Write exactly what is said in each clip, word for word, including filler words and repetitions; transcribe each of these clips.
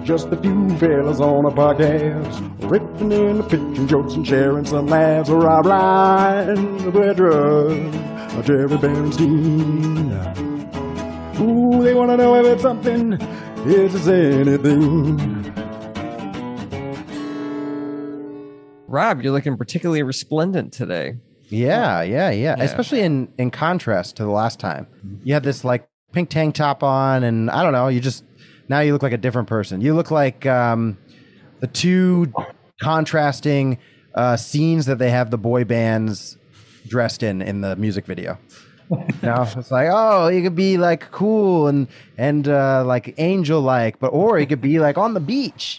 Just a few fellas on a podcast, ripping in the pitching jokes and sharing some laughs. Rob Ryan, Pedro, Jerry Bernstein. Ooh, they want to know if it's something, if it's anything. Rob, you're looking particularly resplendent today. Yeah, yeah, yeah, Yeah. Especially in, in contrast to the last time. You had this like pink tank top on, and I don't know, you just, now you look like a different person. You look like um, the two contrasting uh, scenes that they have the boy bands dressed in in the music video. You know, it's like, oh, you could be like cool and and uh, like angel like, but or you could be like on the beach.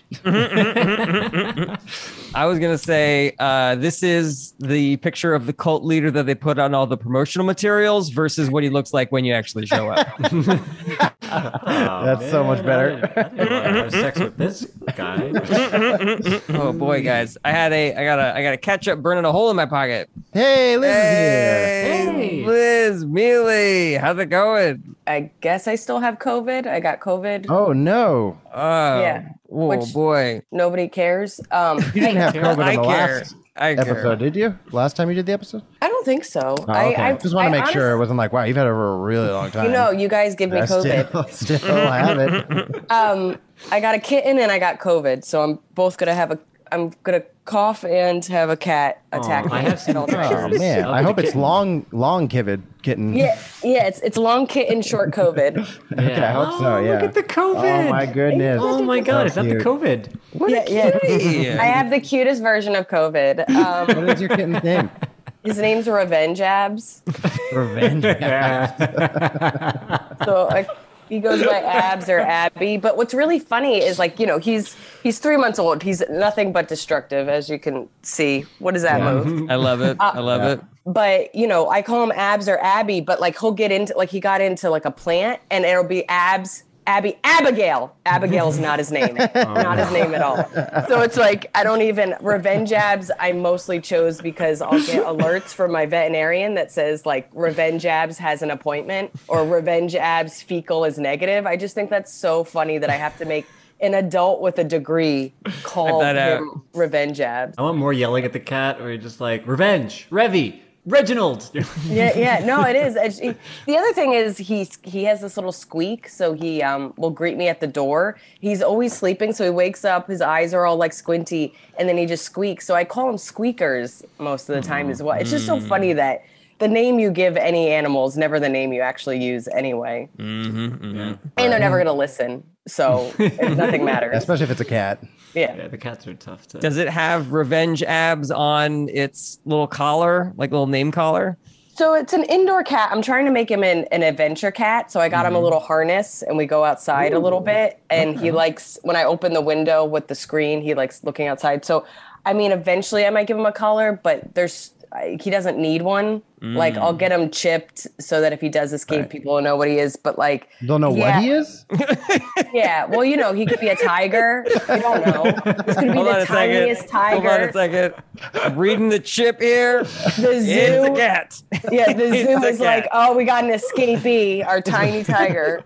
I was gonna say uh, this is the picture of the cult leader that they put on all the promotional materials versus what he looks like when you actually show up. Oh, That's so much better. I, I didn't want to have sex with this guy. Oh boy, guys, I had a, I got a, I got a ketchup burning a hole in my pocket. Hey, Liz is here. Hey, Hey. Liz Mealy, how's it going? I guess I still have COVID. I got COVID. Oh no, Oh, Yeah. Oh Which- boy, Nobody cares. Um, you didn't have COVID I in the care. last I care. episode, did you? Last time you did the episode? I don't think so. Oh, I, okay. I just want to I make sure it honest- wasn't like, wow, you've had it for a really long time. You know, you guys give me I COVID. Still, still have it. Um, I got a kitten and I got COVID, so I'm both gonna have a. I'm gonna cough and have a cat attack Oh, me. I have seen at all the times. Oh pictures. man, Of I the hope it's kitten. long, long kivid kitten. Yeah, yeah. It's it's long kitten, short COVID. Okay, I hope so. Oh, Yeah. Look at the COVID. Oh my goodness. Oh my God, is that the Cute. COVID? What Yeah, a yeah. kitty. I have the cutest version of COVID. Um, What is your kitten's name? his name's Revenge Abs. Revenge. So like he goes by Abs or Abby. But what's really funny is like, you know, he's he's three months old. He's nothing but destructive, as you can see. What does that move? I love it. I love Yeah. it. But you know, I call him Abs or Abby, but like he'll get into like he got into like a plant and it'll be Abs, Abby, Abigail. Abigail's not his name. Not his name at all. So it's like I don't even Revenge Abs I mostly chose because I'll get alerts from my veterinarian that says like Revenge Abs has an appointment or Revenge Abs fecal is negative. I just think that's so funny that I have to make an adult with a degree call that out. him Revenge Abs. I want more yelling at the cat, or you're just like, revenge, Revy, Reginald. Yeah, yeah, no, it is. It's- he- The other thing is he's he has this little squeak, so he um will greet me at the door. He's always sleeping, so he wakes up, his eyes are all like squinty, and then he just squeaks. So I call him squeakers most of the time as well. It's just so funny that the name you give any animal is never the name you actually use anyway, Mm-hmm, and they're never gonna listen. So it, nothing matters. Especially if it's a cat. Yeah. Yeah, the cats are tough to. Does it have Revenge Abs on its little collar, like little name collar? So it's an indoor cat. I'm trying to make him an, an adventure cat. So I got him a little harness and we go outside a little bit. And he likes, when I open the window with the screen, he likes looking outside. So, I mean, eventually I might give him a collar, but there's, I- he doesn't need one. Like I'll get him chipped so that if he does escape, Right. people will know what he is. But like, Don't know yeah, what he is? Yeah. Well, you know, he could be a tiger. You don't know. This could be Hold on the a second. tiniest tiger. Hold on a second. I'm reading the chip here. The zoo. It's a cat. Yeah, the It's zoo a is like, cat. oh, we got an escapee, our tiny tiger.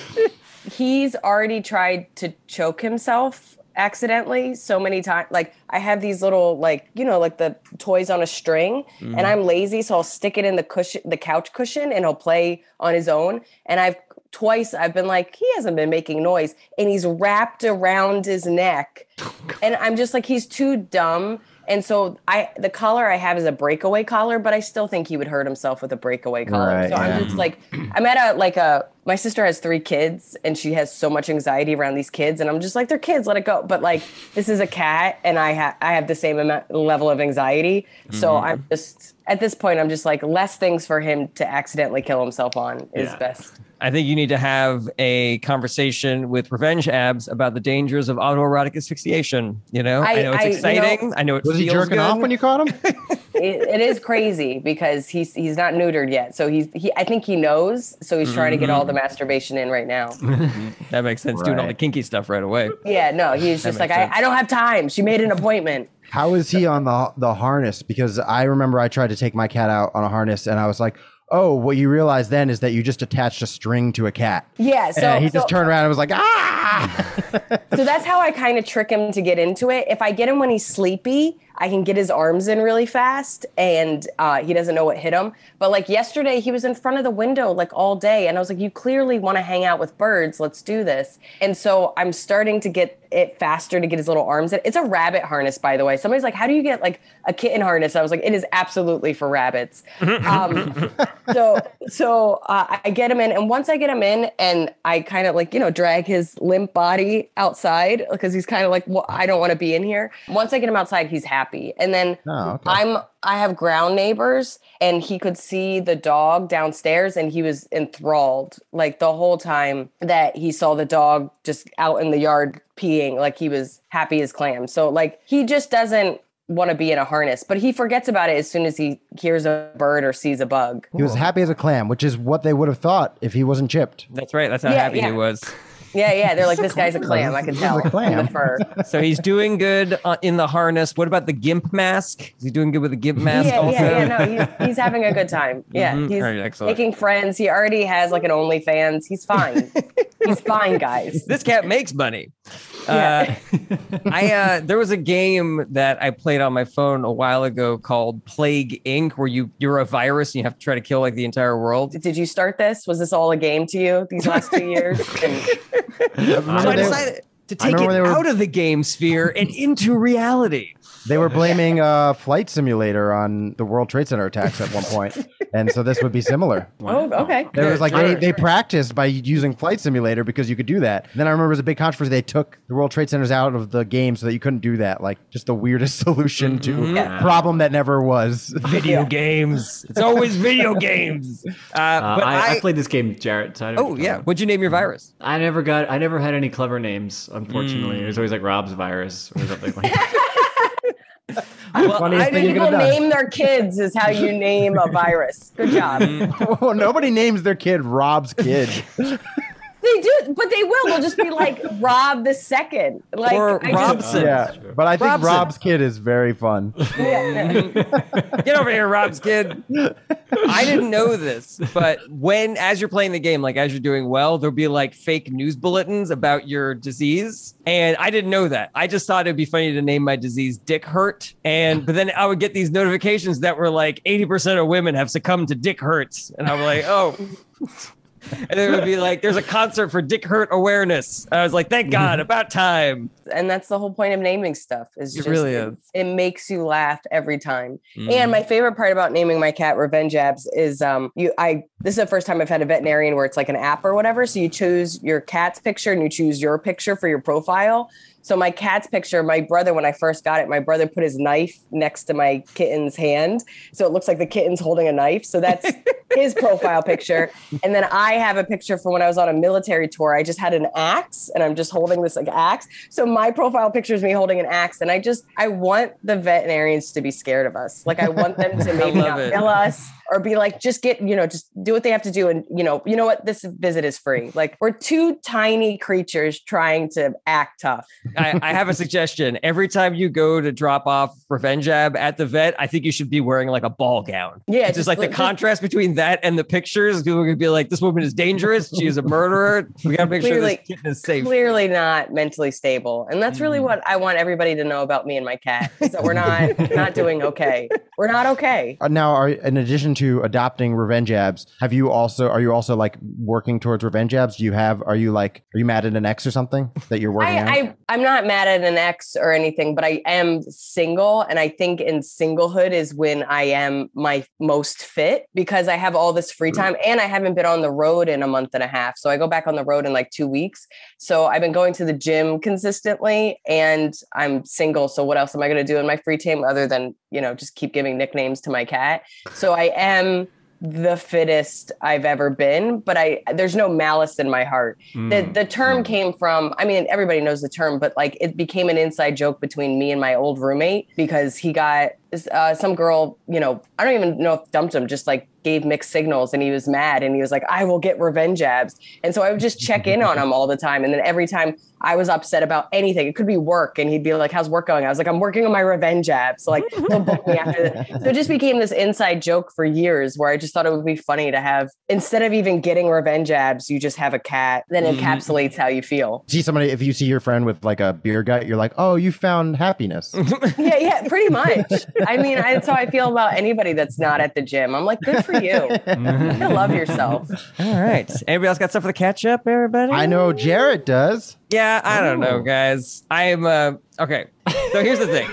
He's already tried to choke himself accidentally so many times. Like, I have these little, like, you know, like the toys on a string, and I'm lazy, so I'll stick it in the cushion, the couch cushion, and he'll play on his own. And I've twice I've been like, he hasn't been making noise, and he's wrapped around his neck, and I'm just like, he's too dumb. And so I, the collar I have is a breakaway collar, but I still think he would hurt himself with a breakaway collar. Right, so yeah. I'm just like, I'm at a, like a, my sister has three kids and she has so much anxiety around these kids. And I'm just like, they're kids, let it go. But like, this is a cat and I have, I have the same amount, level of anxiety. So I'm just, at this point, I'm just like, less things for him to accidentally kill himself on is Yeah. best. I think you need to have a conversation with Revenge Abs about the dangers of autoerotic asphyxiation. You know, I, I- know it's I- you exciting. know- I know it Was he feels jerking good. off when you caught him? it, it is crazy because he's he's not neutered yet. So he's he I think he knows. So he's trying to get all the masturbation in right now. That makes sense. Doing all the Right. kinky stuff right away. Yeah, no, he's just like, makes I, sense. I don't have time. She made an appointment. How is he on the the harness? Because I remember I tried to take my cat out on a harness and I was like, Oh, what you realize then is that you just attached a string to a cat. Yeah, so And he so, just turned around and was like, ah! so that's how I kind of trick him to get into it. If I get him when he's sleepy, I can get his arms in really fast and uh, he doesn't know what hit him. But like yesterday, he was in front of the window like all day. And I was like, you clearly want to hang out with birds. Let's do this. And so I'm starting to get it faster to get his little arms in. It's a rabbit harness, by the way. Somebody's like, how do you get like a kitten harness? I was like, it is absolutely for rabbits. um, so so uh, I get him in. And once I get him in and I kind of like, you know, drag his limp body outside because he's kind of like, well, I don't want to be in here. Once I get him outside, he's happy. And then Oh, okay. I'm I have ground neighbors and he could see the dog downstairs and he was enthralled like the whole time that he saw the dog just out in the yard peeing, like he was happy as clams. So like he just doesn't want to be in a harness, but he forgets about it as soon as he hears a bird or sees a bug. He was happy as a clam, which is what they would have thought if he wasn't chipped. That's right. That's how Yeah, happy yeah. he was. Yeah, yeah. They're like, this guy's a clam. I can tell. a clam. From the fur. So he's doing good uh, in the harness. What about the gimp mask? Is he doing good with the gimp mask Yeah, also? yeah, yeah. No, he's, he's having a good time. Yeah, Mhm. he's All right, excellent. making friends. He already has like an OnlyFans. He's fine. He's fine, guys. This cat makes money. Yeah. Uh, I uh, there was a game that I played on my phone a while ago called Plague Incorporated, where you you're a virus and you have to try to kill like the entire world. Did you start this? Was this all a game to you these last two years? And So I they- decided to I take remember it they were- out of the game sphere and into reality. They were blaming uh, Flight Simulator on the World Trade Center attacks at one point, and so this would be similar. oh, okay. There was like Sure, they, they sure. practiced by using Flight Simulator because you could do that. Then I remember it was a big controversy. They took the World Trade Centers out of the game so that you couldn't do that. Like just the weirdest solution to Yeah. a problem that never was. Video games. It's always video games. Uh, Uh, but I, I, I played this game, Jarrett. So I know what oh you're yeah. talking What'd you name your virus? about. I never got. I never had any clever names. Unfortunately, it was always like Rob's virus or something like that. Well, funniest I thing you didn't- could People have done. name their kids is how you name a virus. Good job. Well, nobody names their kid Rob's kid. They do, but they will. They'll just be like Rob the second, like Or I just- Robson. Yeah, but I think Robson. Rob's kid is very fun. yeah. Get over here, Rob's kid. I didn't know this, but when, as you're playing the game, like as you're doing well, there'll be like fake news bulletins about your disease. And I didn't know that. I just thought it'd be funny to name my disease Dick Hurt. And, but then I would get these notifications that were like eighty percent of women have succumbed to Dick Hurts. And I'm like, oh. And then it would be like, there's a concert for Dick Hurt awareness. I was like, thank God, about time. And that's the whole point of naming stuff. Is It just, really it, is. it makes you laugh every time. Mhm. And my favorite part about naming my cat Revenge Abs is um you I this is the first time I've had a veterinarian where it's like an app or whatever. So you choose your cat's picture and you choose your picture for your profile. So my cat's picture, my brother, when I first got it, my brother put his knife next to my kitten's hand. So it looks like the kitten's holding a knife. So that's his profile picture. And then I have a picture from when I was on a military tour. I just had an axe and I'm just holding this like axe. So my profile picture is me holding an axe. And I just, I want the veterinarians to be scared of us. Like I want them to maybe love not it. bill us or be like, just get, you know, just do what they have to do. And you know, you know what? This visit is free. Like we're two tiny creatures trying to act tough. I, I have a suggestion. Every time you go to drop off Revenge Ab at the vet, I think you should be wearing like a ball gown. Yeah, It's just, just like the look- contrast between that and the pictures. People are gonna be like, "This woman is dangerous. She is a murderer. We gotta make sure Clearly- this kitten is safe." Clearly not mentally stable. And that's really Mm. what I want everybody to know about me and my cat is that we're not not doing okay. We're not okay. Uh, Now, are in addition to adopting Revenge Abs, have you also are you also like working towards Revenge Abs? Do you have are you like are you mad at an ex or something that you're working on? I, I I'm not mad at an ex or anything, but I am single. And I think in singlehood is when I am my most fit because I have all this free time and I haven't been on the road in a month and a half. So I go back on the road in like two weeks. So I've been going to the gym consistently and I'm single. So what else am I going to do in my free time other than, you know, just keep giving nicknames to my cat? So I am the fittest I've ever been, but I there's no malice in my heart. The the term came from, I mean, everybody knows the term, but like it became an inside joke between me and my old roommate because he got uh, some girl, you know, I don't even know if dumped him, just like gave mixed signals, and he was mad, and he was like, I will get revenge abs. And so I would just check in on him all the time. And then every time I was upset about anything, it could be work, and he'd be like, how's work going? I was like, I'm working on my revenge abs. So like, he'll book me after that. So it just became this inside joke for years where I just thought it would be funny to have, instead of even getting revenge abs, you just have a cat that encapsulates how you feel. See somebody, if you see your friend with like a beer gut, you're like, oh, you found happiness. Yeah, yeah, pretty much. I mean, I, that's how I feel about anybody that's not at the gym. I'm like, good for you. You love yourself. All right. Anybody else got stuff for the catch up, everybody? I know Jarrett does. Yeah, I don't know, guys. I am, uh, okay. So here's the thing.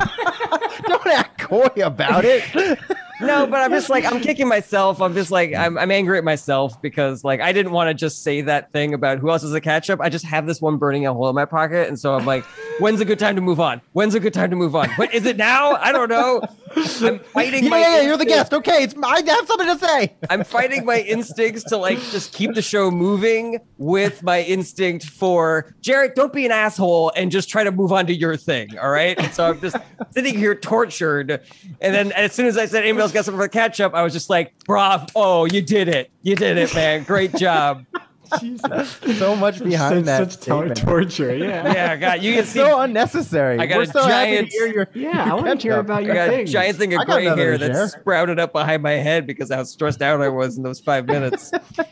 Don't act coy about it. No, but I'm just like, I'm kicking myself. I'm just like, I'm, I'm angry at myself because like, I didn't want to just say that thing about who else is a catch up. I just have this one burning a hole in my pocket. And so I'm like, when's a good time to move on? When's a good time to move on? But is it now? I don't know. I'm fighting Yeah, my yeah, you're the instincts. guest. Okay, it's I have something to say. I'm fighting my instincts to like just keep the show moving with my instinct for Jarrett, don't be an asshole and just try to move on to your thing. All right. And so I'm just sitting here tortured. And then as soon as I said anybody else got something for the catch up, I was just like, bravo. Oh, you did it. You did it, man. Great job. Jesus. So much behind Such, that. such tor- statement. torture. Yeah. Yeah, God, you can It's see so unnecessary. I got We're a so happy giant- to hear your, Yeah, I your want to hear catch-up. about I your got a things. giant thing of I got gray another hair to that share. sprouted up behind my head because how stressed out I was in those five minutes.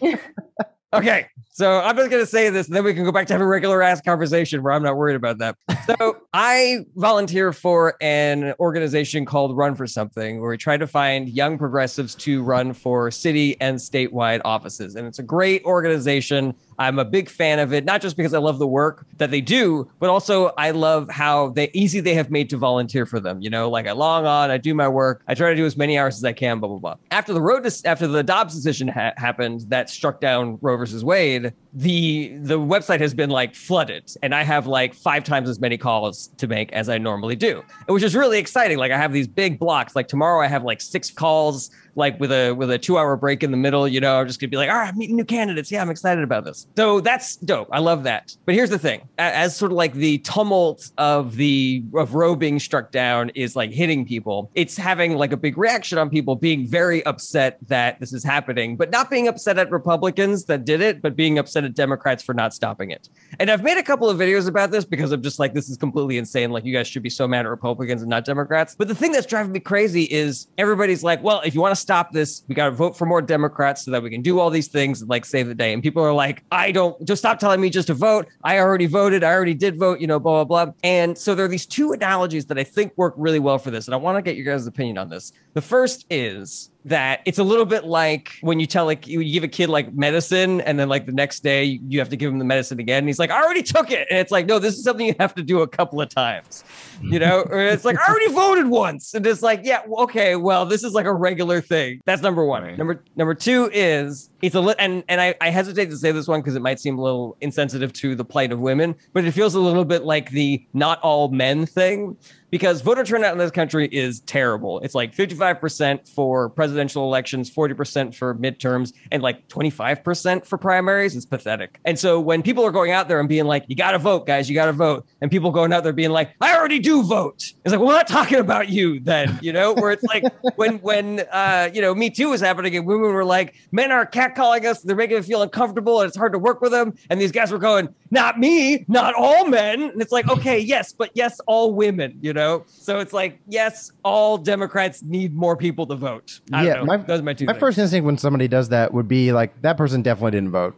Okay, so I'm just going to say this, and then we can go back to having a regular ass conversation where I'm not worried about that. So I volunteer for an organization called Run for Something, where we try to find young progressives to run for city and statewide offices. And it's a great organization. I'm a big fan of it, not just because I love the work that they do, but also I love how they easy they have made to volunteer for them. You know, like I log on, I do my work, I try to do as many hours as I can, blah, blah, blah. After the road, after the Dobbs decision ha- happened that struck down Roe versus Wade, the the website has been like flooded, and I have like five times as many calls to make as I normally do, which is really exciting. Like I have these big blocks. Like tomorrow I have like six calls, like with a with a two hour break in the middle. You know, I'm just gonna be like, all right, I'm meeting new candidates. Yeah, I'm excited about this. So that's dope. I love that. But here's the thing: as sort of like the tumult of the of Roe being struck down is like hitting people, it's having like a big reaction on people being very upset that this is happening, but not being upset at Republicans that did it, but being upset at Democrats for not stopping it. And I've made a couple of videos about this because I'm just like, this is completely insane. Like you guys should be so mad at Republicans and not Democrats. But the thing that's driving me crazy is everybody's like, well, if you want to stop this, we got to vote for more Democrats so that we can do all these things and like save the day. And people are like, I don't, just stop telling me just to vote. I already voted. I already did vote, you know, blah, blah, blah. And so there are these two analogies that I think work really well for this. And I want to get your guys' opinion on this. The first is that it's a little bit like when you tell like you, you give a kid like medicine and then like the next day you have to give him the medicine again. And he's like, I already took it. And it's like, no, this is something you have to do a couple of times, you know, or it's like, I already voted once. And it's like, yeah, okay, well, this is like a regular thing. That's number one. Right. Number number two is it's a li- and, and I, I hesitate to say this one because it might seem a little insensitive to the plight of women, but it feels a little bit like the not all men thing. Because voter turnout in this country is terrible. It's like fifty-five percent for presidential elections, forty percent for midterms, and like twenty-five percent for primaries. It's pathetic. And so when people are going out there and being like, you got to vote, guys, you got to vote. And people going out there being like, I already do vote. It's like, well, we're not talking about you then, you know, where it's like when, when uh, you know, Me Too was happening and women were like, men are catcalling us. They're making us feel uncomfortable and it's hard to work with them. And these guys were going, not me, not all men. And it's like, okay, yes, but yes, all women, you know? So it's like, yes, all Democrats need more people to vote. I Yeah, don't know. my- Those are my two My things. first instinct when somebody does that would be like, that person definitely didn't vote.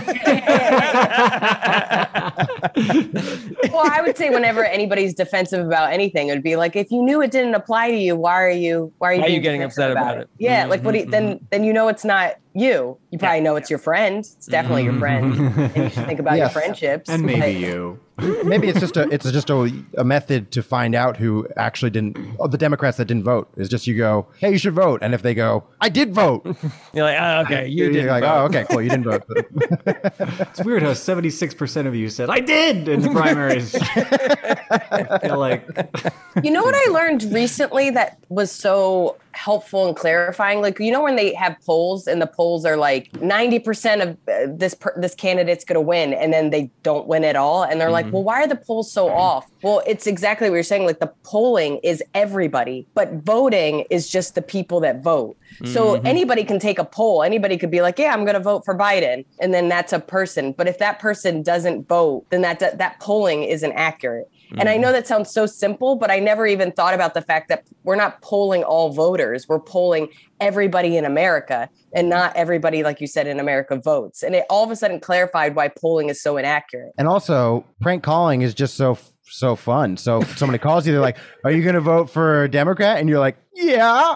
Well, I would say whenever anybody's defensive about anything, it would be like, if you knew it didn't apply to you, why are you why are you, Why are you being getting defensive upset about it? Yeah, Mhm, like what? Do you, then then you know it's not you. You probably know it's your friend. It's definitely your friend, and you should think about Yes. your friendships. And maybe but- you. Maybe it's just a it's just a, a method to find out who actually didn't. Oh, the Democrats that didn't vote is just you go, hey, you should vote, and if they go, I did vote, You're like, oh, okay, you you're did. like, oh, okay, cool, you didn't vote. It's weird how seventy-six percent of you said, I did in the primaries. I feel like You know what I learned recently that was so helpful and clarifying? Like, you know, when they have polls and the polls are like ninety percent of uh, this per- this candidate's going to win, and then they don't win at all. And they're mm-hmm. like, well, why are the polls so off? Well, it's exactly what you're saying. Like, the polling is everybody, but voting is just the people that vote. So mm-hmm. anybody can take a poll. Anybody could be like, yeah, I'm going to vote for Biden. And then that's a person. But if that person doesn't vote, then that that, that polling isn't accurate. Mm-hmm. And I know that sounds so simple, but I never even thought about the fact that we're not polling all voters. We're polling everybody in America, and not everybody, like you said, in America votes. And it all of a sudden clarified why polling is so inaccurate. And also, prank calling is just so so fun. So somebody calls you, they're like, are you going to vote for a Democrat? And you're like, yeah.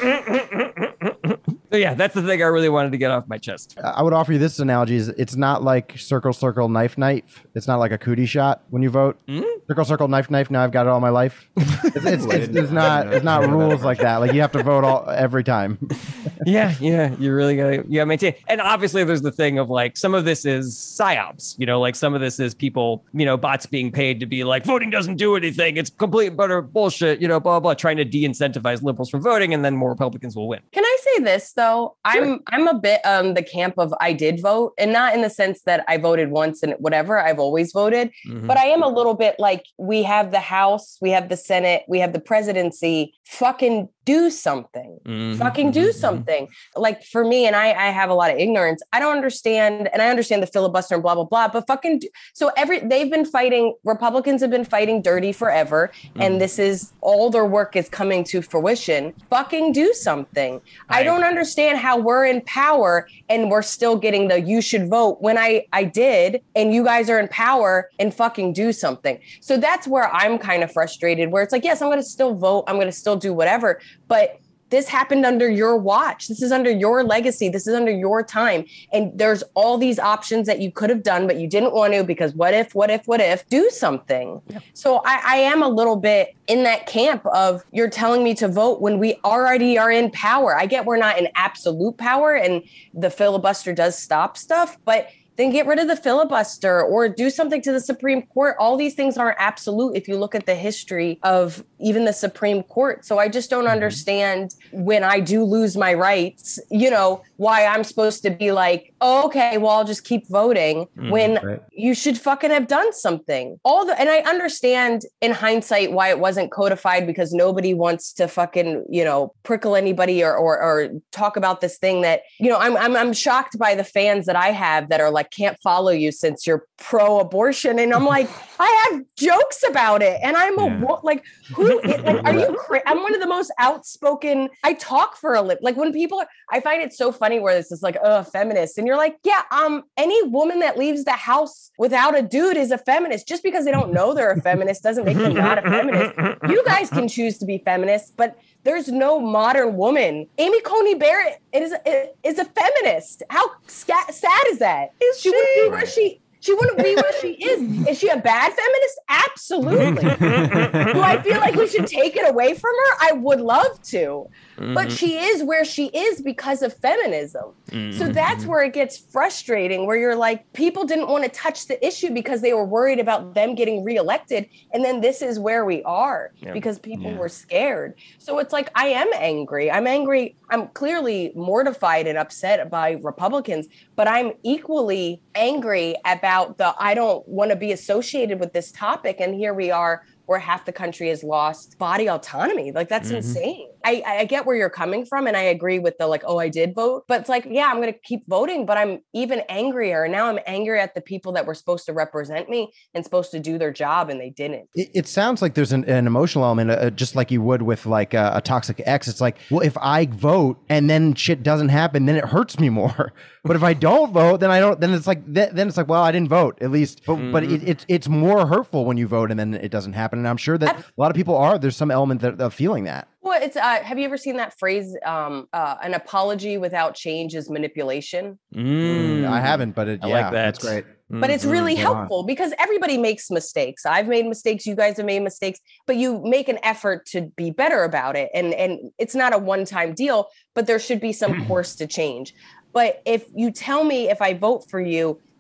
So yeah, that's the thing I really wanted to get off my chest. I would offer you this analogy: is it's not like circle, circle, knife, knife. It's not like a cootie shot when you vote. Mm? Circle, circle, knife, knife. Now I've got it all my life. It's, it's, it's, it's not it's not rules like that. Like, you have to vote all every time. yeah, yeah, you really gotta you gotta maintain. And obviously, there's the thing of like, some of this is psyops. You know, like some of this is people, you know, bots being paid to be like, voting doesn't do anything. It's complete butter bullshit. You know, blah blah, trying to de-incentivize liberals from voting, and then more Republicans will win. Can I say this though? Sure. I'm I'm a bit um the camp of I did vote, and not in the sense that I voted once and whatever. I've always voted, mm-hmm. but I am a little bit like, we have the House, we have the Senate, we have the presidency. Fucking do something. Mm-hmm. Fucking do mm-hmm. something. Like, for me, and I, I have a lot of ignorance. I don't understand, and I understand the filibuster and blah blah blah. But fucking do, so every they've been fighting. Republicans have been fighting dirty forever, mm-hmm. and this is all their work is coming to fruition. Fucking do something. I, I don't understand how we're in power and we're still getting the you should vote when I I did, and you guys are in power, and fucking do something. So that's where I'm kind of frustrated. Where it's like, yes, I'm going to still vote. I'm going to still do whatever. But this happened under your watch. This is under your legacy. This is under your time. And there's all these options that you could have done, but you didn't want to, because what if, what if, what if, do something. Yeah. So I, I am a little bit in that camp of, you're telling me to vote when we already are in power. I get we're not in absolute power, and the filibuster does stop stuff, but then get rid of the filibuster or do something to the Supreme Court. All these things aren't absolute if you look at the history of even the Supreme Court. So I just don't mm-hmm. understand, when I do lose my rights, you know, why I'm supposed to be like, oh, okay, well, I'll just keep voting mm-hmm. when right. you should fucking have done something. All the, and I understand in hindsight why it wasn't codified, because nobody wants to fucking, you know, prickle anybody or, or, or talk about this thing that, you know, I'm, I'm, I'm shocked by the fans that I have that are like, can't follow you since you're pro-abortion, and I'm like, I have jokes about it, and I'm yeah. a like, who? Like, are you? Cra- I'm one of the most outspoken. I talk for a lip. Like, when people, are, I find it so funny where this is like, oh, feminist, and you're like, yeah, um, any woman that leaves the house without a dude is a feminist. Just because they don't know they're a feminist doesn't make them not a feminist. You guys can choose to be feminists, but there's no modern woman. Amy Coney Barrett is is a feminist. How sad is that? Is she, she wouldn't be where she she wouldn't be where she is. Is she a bad feminist? Absolutely. Do I feel like we should take it away from her? I would love to. Mm-hmm. But she is where she is because of feminism. Mm-hmm. So that's where it gets frustrating, where you're like, people didn't want to touch the issue because they were worried about them getting reelected. And then this is where we are yeah. because people yeah. were scared. So it's like, I am angry. I'm angry. I'm clearly mortified and upset by Republicans, but I'm equally angry about the, I don't want to be associated with this topic. And here we are, where half the country has lost body autonomy. Like, that's mm-hmm. insane. I, I get where you're coming from, and I agree with the like, oh, I did vote. But it's like, yeah, I'm going to keep voting, but I'm even angrier. And now I'm angry at the people that were supposed to represent me and supposed to do their job, and they didn't. It, it sounds like there's an, an emotional element, uh, just like you would with like a, a toxic ex. It's like, well, if I vote and then shit doesn't happen, then it hurts me more. But if I don't vote, then I don't, then it's like, th- then it's like, well, I didn't vote at least. But, mm-hmm. but it, it's, it's more hurtful when you vote and then it doesn't happen. And I'm sure that a lot of people are, there's some element that, of feeling that. Well, it's, uh, have you ever seen that phrase, um, uh, an apology without change is manipulation? Mm, I haven't, but it, I yeah, like that. That's great. But it's really mm-hmm. helpful because everybody makes mistakes. I've made mistakes. You guys have made mistakes, but you make an effort to be better about it. And, and it's not a one-time deal, but there should be some course to change. But if you tell me if I vote for you,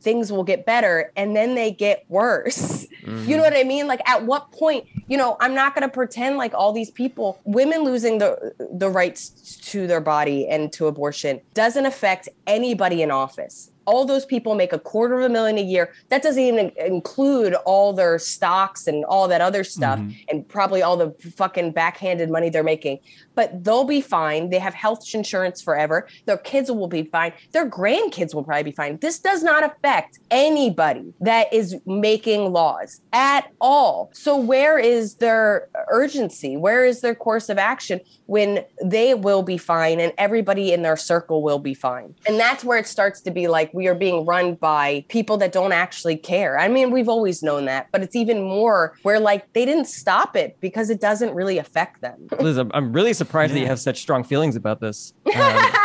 things will get better, and then they get worse. Mm-hmm. You know what I mean? Like, at what point, you know, I'm not going to pretend like all these people, women losing the the rights to their body and to abortion doesn't affect anybody in office. All those people make a quarter of a million a year. That doesn't even include all their stocks and all that other stuff, mm-hmm. and probably all the fucking backhanded money they're making. But they'll be fine. They have health insurance forever. Their kids will be fine. Their grandkids will probably be fine. This does not affect anybody that is making laws at all. So where is their urgency? Where is their course of action when they will be fine and everybody in their circle will be fine? And that's where it starts to be like we are being run by people that don't actually care. I mean, we've always known that, but it's even more where like they didn't stop it because it doesn't really affect them. Liz, I'm, I'm really surprised yeah. that you have such strong feelings about this. Um,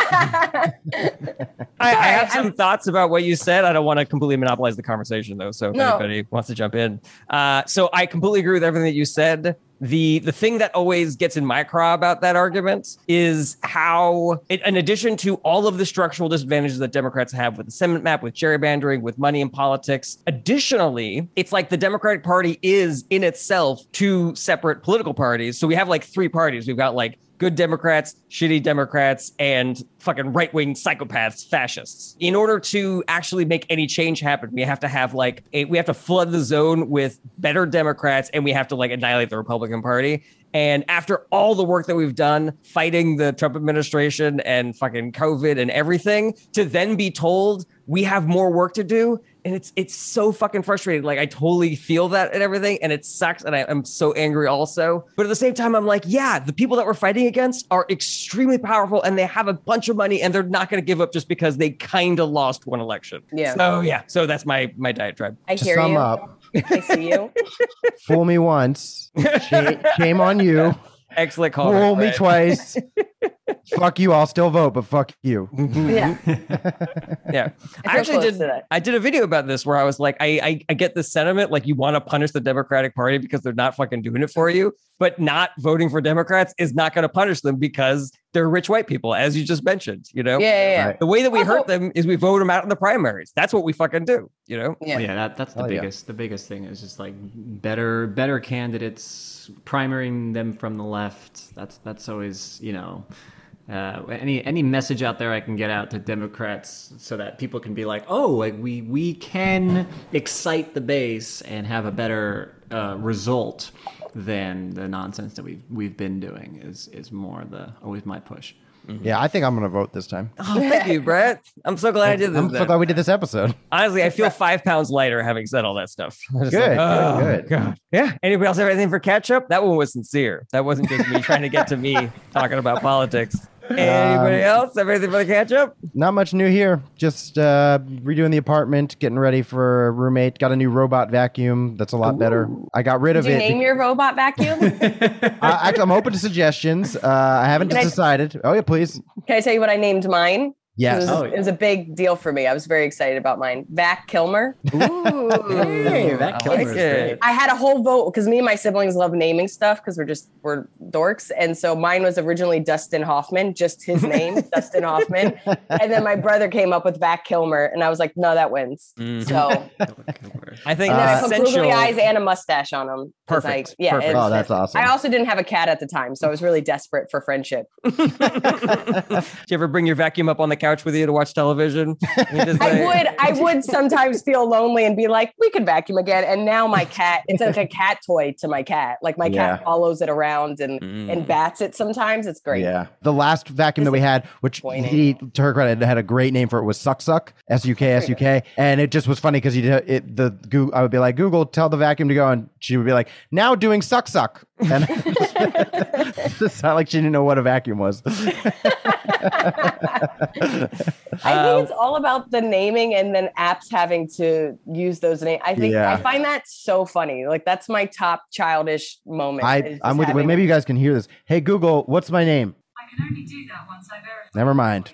I, I have some I'm, thoughts about what you said. I don't want to completely monopolize the conversation, though. So if no. anybody wants to jump in. Uh, so I completely agree with everything that you said. The the thing that always gets in my craw about that argument is how, it, in addition to all of the structural disadvantages that Democrats have with the Senate map, with gerrymandering, with money in politics, additionally, it's like the Democratic Party is in itself two separate political parties. So we have like three parties. We've got like good Democrats, shitty Democrats, and fucking right-wing psychopaths, fascists. In order to actually make any change happen, we have to have like, a, we have to flood the zone with better Democrats, and we have to like annihilate the Republican Party. And after all the work that we've done fighting the Trump administration and fucking COVID and everything, to then be told we have more work to do. And it's it's so fucking frustrating. Like, I totally feel that and everything. And it sucks. And I, I'm so angry also. But at the same time, I'm like, yeah, the people that we're fighting against are extremely powerful and they have a bunch of money and they're not going to give up just because they kind of lost one election. Yeah. So, yeah. So that's my my diatribe. I to hear sum you. Up, I see you. Fool me once. Shame, shame on you. Excellent call. Fool me twice. Fuck you. I'll still vote, but fuck you. Yeah. Yeah. I, I actually did. I did a video about this where I was like, I, I, I get the sentiment like you want to punish the Democratic Party because they're not fucking doing it for you, but not voting for Democrats is not going to punish them because they're rich white people, as you just mentioned. You know, yeah, yeah, yeah. Right. The way that we also hurt them is we vote them out in the primaries. That's what we fucking do. You know. Yeah. Well, yeah. That, that's the oh, biggest. Yeah. The biggest thing is just like better, better candidates, primarying them from the left. That's that's always, you know. Uh, any any message out there I can get out to Democrats so that people can be like, oh, like we we can excite the base and have a better uh, result than the nonsense that we've we've been doing is is more the always my push. Mm-hmm. Yeah, I think I'm going to vote this time. Oh, thank you, Brett. I'm so glad I did this. I'm so glad we did this episode. Honestly, I feel five pods lighter having said all that stuff. Good, like, oh, good, good. God. Yeah. Anybody else have anything for catch up? That one was sincere. That wasn't just me trying to get to me talking about politics. Anybody um, else have anything for the catch up? Not much new here. Just uh, redoing the apartment, getting ready for a roommate. Got a new robot vacuum that's a lot Ooh. better. I got rid Did of you it. Name your robot vacuum? uh, actually, I'm open to suggestions. Uh, I haven't Can decided. I, oh yeah, please. Can I tell you what I named mine? Yes. It was, oh, it was a big deal for me. I was very excited about mine. Vac Kilmer. Ooh. Hey, Vac Kilmer. Like it. I had a whole vote because me and my siblings love naming stuff because we're just, we're dorks. And so mine was originally Dustin Hoffman, just his name, Dustin Hoffman. And then my brother came up with Vac Kilmer. And I was like, no, that wins. Mm. So I think and then uh, I put essential... googly eyes and a mustache on him. Perfect. I, yeah. Perfect. Oh, that's awesome. I also didn't have a cat at the time. So I was really desperate for friendship. Did you ever bring your vacuum up on the couch with you to watch television? Just I would I would sometimes feel lonely and be like, we could vacuum again. And now my cat, it's like a cat toy to my cat. Like my yeah. cat follows it around and, mm. and bats it sometimes. It's great. Yeah. The last vacuum that we had, which he, to her credit, had a great name for it, was Suck Suck, S U K S U K. And it just was funny because you did it, the Google, I would be like, Google, tell the vacuum to go. And she would be like, now doing Suck Suck. And it just sounded like she didn't know what a vacuum was. I think it's all about the naming and then apps having to use those names. I think yeah. I find that so funny. Like that's my top childish moment. I, I'm with you. Maybe you guys can hear this. Hey, Google, what's my name? I can only do that once I verify. Never mind.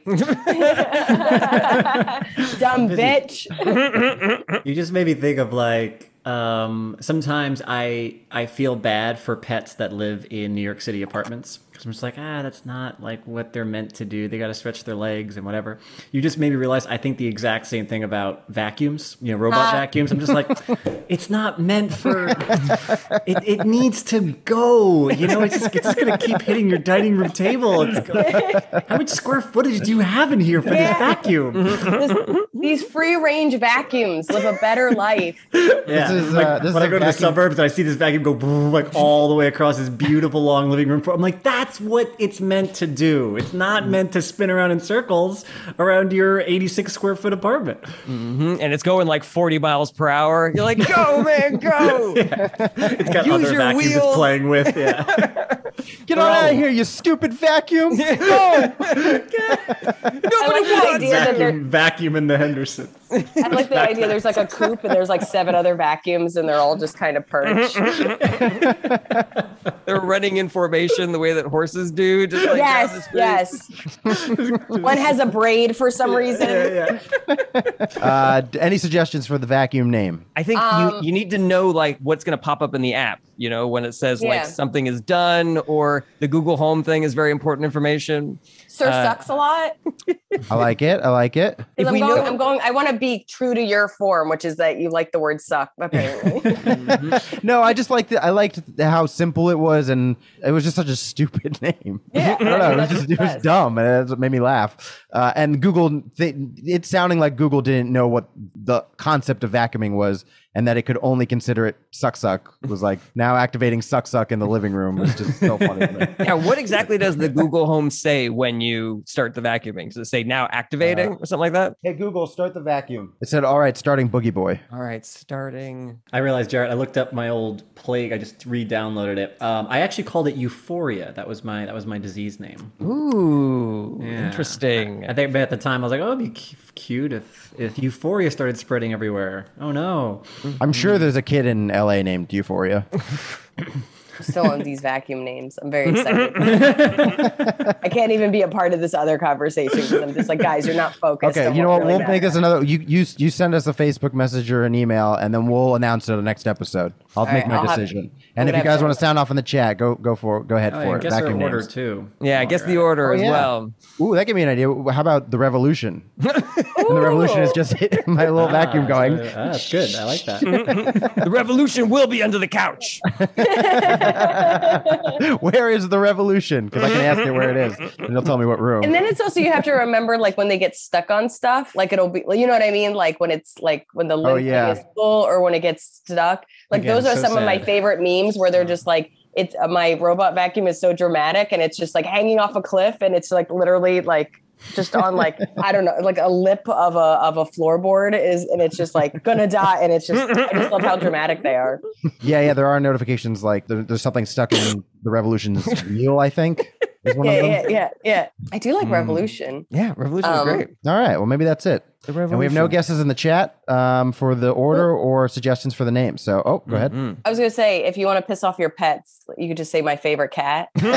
Dumb bitch. You just made me think of like, um, sometimes I I feel bad for pets that live in New York City apartments Because I'm just like, ah, that's not like what they're meant to do. They got to stretch their legs and whatever. You just made me realize I think the exact same thing about vacuums, you know, robot Uh. vacuums. I'm just like, it's not meant for, it, it needs to go. You know, it's just, it's just going to keep hitting your dining room table. It's go- How much square footage do you have in here for this Yeah. vacuum? This- these free range vacuums live a better life. Yeah, is, like, uh, this when is I go a to the vacuum- suburbs and I see this vacuum go boom, like all the way across this beautiful long living room floor, I'm like, that's what it's meant to do. It's not meant to spin around in circles around your eighty-six square foot apartment. Mhm. And it's going like forty miles per hour. You're like, go, man, go. It's got Use other your vacuums wheels. it's playing with. Yeah, Get on out of here, you stupid vacuum! I like the wants idea that there, vacuum, vacuum in the Hendersons. I like the idea there's like a coop and there's like seven other vacuums and they're all just kind of perched. They're running in formation the way that horses do. Just like down the Yes, street. yes. One has a braid for some reason. Yeah, yeah. Uh, d- any suggestions for the vacuum name? I think Um, you, you need to know like what's going to pop up in the app, you know, when it says Yeah. like something is done or the Google Home thing is very important information. Sir Uh, sucks a lot. I like it. I like it. If I'm we going, know- I'm going, I want to be true to your form, which is that you like the word suck, apparently. No, I just liked it. I liked how simple it was, and it was just such a stupid name. Yeah, I don't know. It was that's just it the was best. dumb, and that's what made me laugh. Uh, and Google, th- it's sounding like Google didn't know what the concept of vacuuming was, and that it could only consider it suck suck. Was like now activating suck suck in the living room was just so funny to me. Yeah, what exactly does the Google Home say when you start the vacuuming? Does it say now activating or something like that? Hey Google, start the vacuum. It said, "All right, starting Boogie Boy." All right, starting. I realized, Jared, I looked up my old plague. I just re-downloaded it. Um, I actually called it Euphoria. That was my that was my disease name. Ooh, Yeah. interesting. I think but at the time I was like, oh, it'd be cu- cute if if Euphoria started spreading everywhere. Oh no. I'm sure there's a kid in L A named Euphoria. Still on these vacuum names. I'm very excited. I can't even be a part of this other conversation because I'm just like, guys, you're not focused. Okay, on you know what? really We'll make matters. this another. You you you send us a Facebook message or an email, and then we'll announce it on the next episode. I'll make right, my I'll have- decision. And if you whatever. guys want to sound off in the chat, go go for go ahead Oh, for yeah, it. guess our Vacuum order names. too. Yeah, I guess the order Oh, as yeah. well. Ooh, that gave me an idea. How about the revolution? And the revolution is just my little vacuum going. Ah, that's good. I like that. The revolution will be under the couch. Where is the revolution? Because I can ask it where it is, and they'll tell me what room. And then it's also you have to remember like when they get stuck on stuff, like it'll be you know what I mean? Like when it's like when the lid yeah. thing is full or when it gets stuck. Like Again, those are so some of my sad. favorite memes where they're just like it's uh, my robot vacuum is so dramatic and it's just like hanging off a cliff and it's like literally like just on like I don't know like a lip of a of a floorboard is and it's just like gonna die and it's just I just love how dramatic they are. yeah, yeah, there are notifications like there, there's something stuck in the revolution's wheel. I think is one Yeah, of them. yeah, yeah, yeah. I do like Mm. Revolution. Yeah, revolution is Um, great. All right, well maybe that's it. The And we have no revolution. guesses in the chat um, for the order or suggestions for the name. So, oh, go ahead. Mm. I was gonna say if you want to piss off your pets, you could just say my favorite cat. I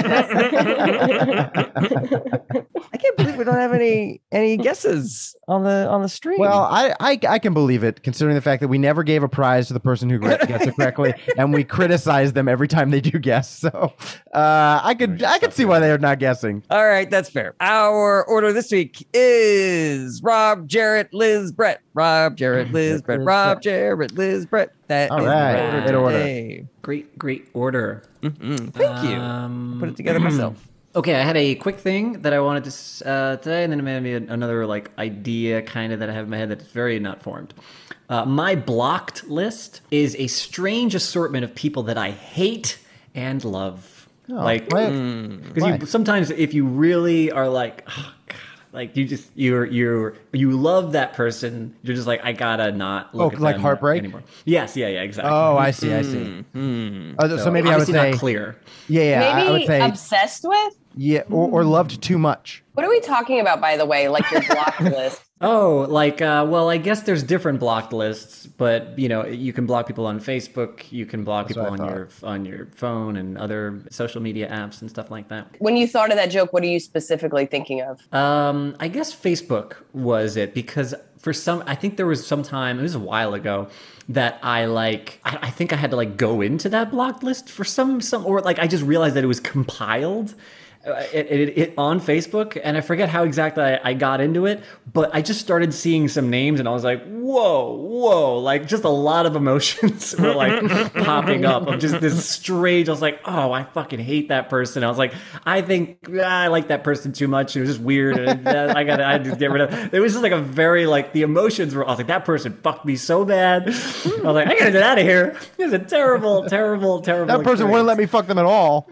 can't believe we don't have any any guesses on the on the stream. Well, I, I I can believe it, considering the fact that we never gave a prize to the person who gets it correctly, and we criticize them every time they do guess. So, uh, I could I could see why they're not guessing. all right, that's fair. Our order this week is Rob, Jarrett, Liz, Brett. Rob, Jarrett, Liz, Brett. Rob, Jarrett, Liz, Brett. That All is right, the order good order. today. Great, great order. Mm, thank you. Um, Put it together myself. Okay, I had a quick thing that I wanted to s- uh, today, and then maybe another like idea kind of that I have in my head that's very not formed. Uh, my blocked list is a strange assortment of people that I hate and love. Oh, like, why- because why? you sometimes if you really are like, oh God, like you just you're you're you love that person, you're just like I gotta not look Oh, at like them heartbreak? anymore. Yes, yeah, yeah, exactly. Oh, I see, I see. Uh, so, maybe I would Obviously say, not clear. yeah, yeah, I- I would Maybe say, obsessed with? yeah, or, or loved too much. What are we talking about, by the way? Like your block list? Oh, like, uh, well, I guess there's different blocked lists, but you know, you can block people on Facebook, you can block people what I on your on your phone and other social media apps and stuff like that. When you thought of that joke, what are you specifically thinking of? Um, I guess Facebook was it because for some, I think there was some time, it was a while ago, that I like, I, I think I had to like go into that blocked list for some, some, or like I just realized that it was compiled. it, it, it on Facebook, and I forget how exactly I, I got into it, but I just started seeing some names, and I was like, whoa, whoa, like just a lot of emotions were like popping up of just this strange. I was like, oh, I fucking hate that person. I was like, I think ah, I like that person too much. It was just weird, and I got I had to get rid of. It was just like a very like the emotions were. I was like, that person fucked me so bad. I was like, I gotta get out of here. It was a terrible, terrible, terrible. That person wouldn't let me fuck them at all.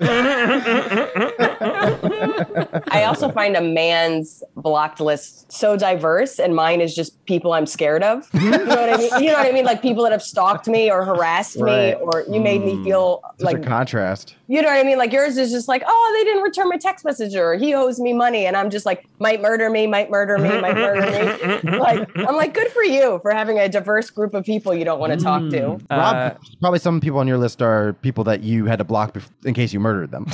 I also find a man's blocked list so diverse, and mine is just people I'm scared of. You know what I mean? You know what I mean? Like people that have stalked me or harassed Right. me, or you made me feel Such like a contrast. you know what I mean? Like yours is just like, oh, they didn't return my text message, or he owes me money, and I'm just like, might murder me, might murder me, might murder me. Like I'm like, good for you for having a diverse group of people you don't want to talk to. Uh, Rob, probably some people on your list are people that you had to block bef- in case you murdered them.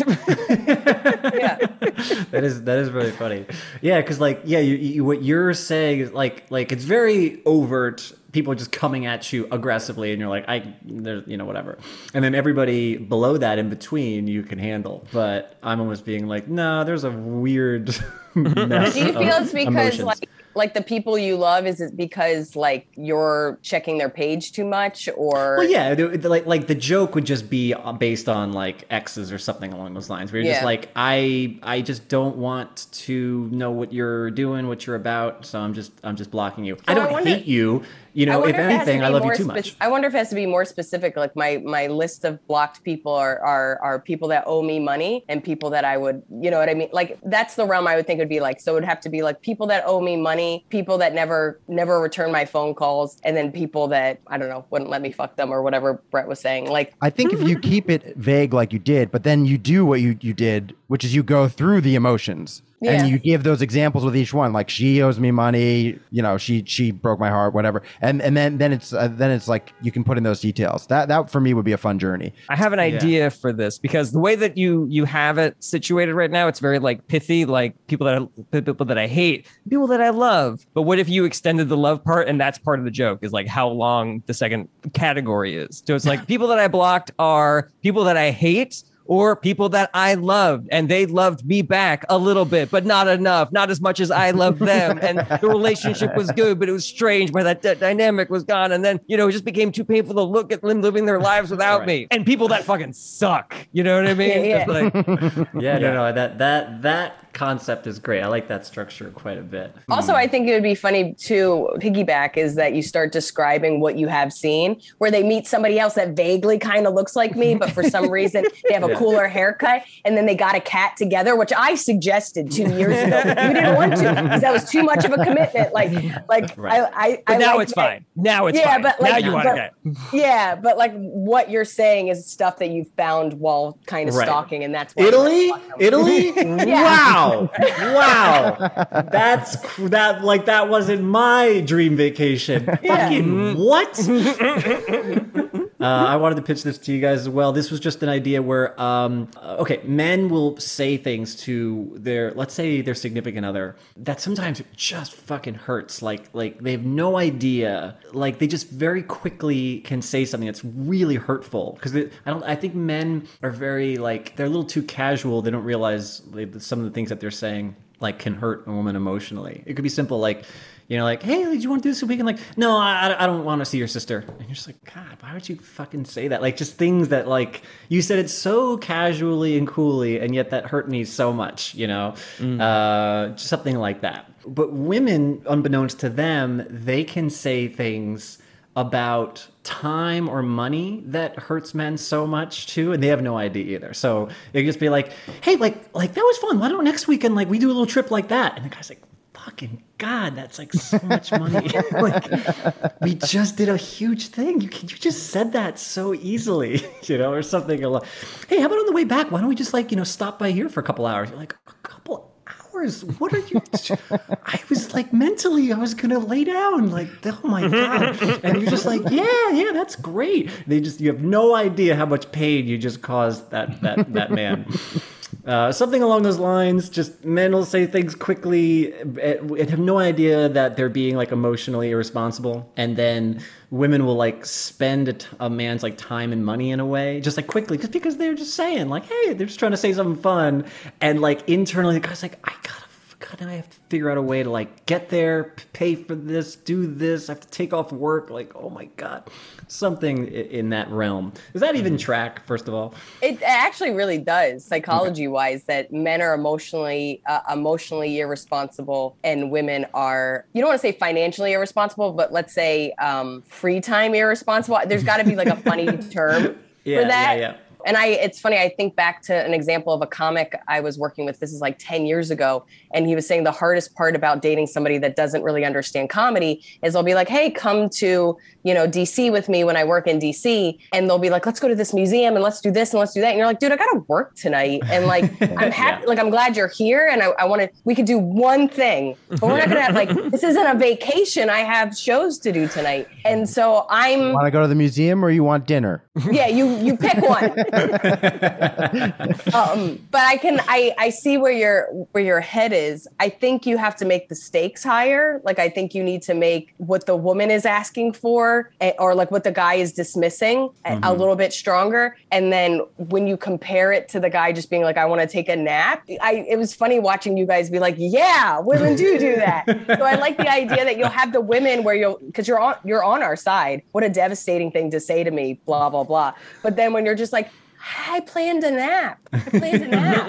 Yeah. that is that is really funny. Yeah, because like yeah, you, you what you're saying is like like it's very overt. People just coming at you aggressively, and you're like, I, there's you know whatever, and then everybody below that in between you can handle. But I'm almost being like, no, there's a weird mess. Do you feel of it's because emotions. like like the people you love, is it because like you're checking their page too much, or Well, yeah, the- the- like like the joke would just be based on like exes or something along those lines, where you're just Yeah. like, I I just don't want to know what you're doing, what you're about, so I'm just I'm just blocking you. I So I don't wonder- hate you, you know. I If wonder it has to anything, be I love you more too spec- much. I wonder if it has to be more specific. Like my my list of blocked people are are are people that owe me money, and people that I would, you know what I mean? Like that's the realm I would think it would be like. So it would have to be like people that owe me money, people that never never return my phone calls, and then people that I don't know wouldn't let me fuck them or whatever Brett was saying. Like I think if you keep it vague like you did, but then you do what you, you did, which is you go through the emotions. Yeah. And you give those examples with each one, like she owes me money, you know, she she broke my heart, whatever, and and then then it's uh, then it's like you can put in those details. That that for me would be a fun journey. I have an idea for this because the way that you you have it situated right now, it's very like pithy, like people that I, people that I hate, people that I love. But what if you extended the love part, and that's part of the joke is like how long the second category is. So it's like people that I blocked are people that I hate, or people that I loved and they loved me back a little bit, but not enough, not as much as I loved them. And the relationship was good, but it was strange where that d- dynamic was gone. And then, you know, it just became too painful to look at them living their lives without Right. me. And people that fucking suck. You know what I mean? Yeah, It's like, Yeah, no, no, that that that concept is great. I like that structure quite a bit. also, I think it would be funny to piggyback is that you start describing what you have seen, where they meet somebody else that vaguely kind of looks like me, but for some reason they have a Yeah. cooler haircut, and then they got a cat together, which I suggested two years ago. You didn't want to because that was too much of a commitment. Like, like Right. I, I, but I now like it's that- fine. Now it's Yeah, fine. but, now like, you want but- to get. Yeah, but like what you're saying is stuff that you've found while kind of Right. stalking, and that's why Italy, Italy. Yeah. Wow, wow. That's cr- that like that wasn't my dream vacation. Yeah. Fucking what? Uh, I wanted to pitch this to you guys as well. This was just an idea where, um, uh, okay, men will say things to their, let's say their significant other, that sometimes just fucking hurts. Like, like they have no idea. Like they just very quickly can say something that's really hurtful. Because I don't, I think men are very like they're a little too casual. They don't realize like, some of the things that they're saying like can hurt a woman emotionally. It could be simple, like. You know, like, hey, do you want to do this weekend? Like, no, I, I don't want to see your sister. And you're just like, God, why would you fucking say that? Like, just things that, like, you said it so casually and coolly, and yet that hurt me so much, you know? Uh, just something like that. But women, unbeknownst to them, they can say things about time or money that hurts men so much too, and they have no idea either. So it could just be like, hey, like, like that was fun. Why don't next weekend, like, we do a little trip like that? And the guy's like, fucking God, that's like so much money. Like, we just did a huge thing. You you just said that so easily, you know, or something. Like, hey, how about on the way back? Why don't we just like, you know, stop by here for a couple hours? You're like, a couple hours? What are you? I was like mentally, I was gonna lay down. Like, oh my God. And you're just like, yeah, yeah, that's great. They just, you have no idea how much pain you just caused that that that man. Uh, something along those lines. Just men will say things quickly and have no idea that they're being like emotionally irresponsible, and then women will like spend a, t- a man's like time and money in a way, just like quickly, just because they're just saying like, hey, they're just trying to say something fun, and like internally the guy's like, I gotta. God, I have to figure out a way to like get there, p- pay for this, do this. I have to take off work. Like, oh my God, something i- in that realm. Does that even track? First of all, It actually really does, psychology wise, that men are emotionally uh, emotionally irresponsible and women are, you don't want to say financially irresponsible, but let's say um, free time irresponsible. There's got to be like a funny term yeah, for that. yeah, yeah. And I, it's funny, I think back to an example of a comic I was working with, this is like ten years ago. And he was saying the hardest part about dating somebody that doesn't really understand comedy is they'll be like, hey, come to, you know, D C with me when I work in D C. And they'll be like, let's go to this museum and let's do this and let's do that. And you're like, dude, I got to work tonight. And like, I'm happy, Yeah. like, I'm glad you're here. And I, I want to, we could do one thing, but we're not going to have like, this isn't a vacation. I have shows to do tonight. And so I'm, Want to go to the museum or you want dinner? yeah, you you pick one. um, but I can I I see where your where your head is. I think you have to make the stakes higher. Like I think you need to make what the woman is asking for, eh, or like what the guy is dismissing, a- a little bit stronger. And then when you compare it to the guy just being like, I want to take a nap. I it was funny watching you guys be like, yeah, women do do that. So I like the idea that you'll have the women where you'll because you're on you're on our side. What a devastating thing to say to me. Blah blah blah. But then when you're just like, I planned a nap. I planned a nap.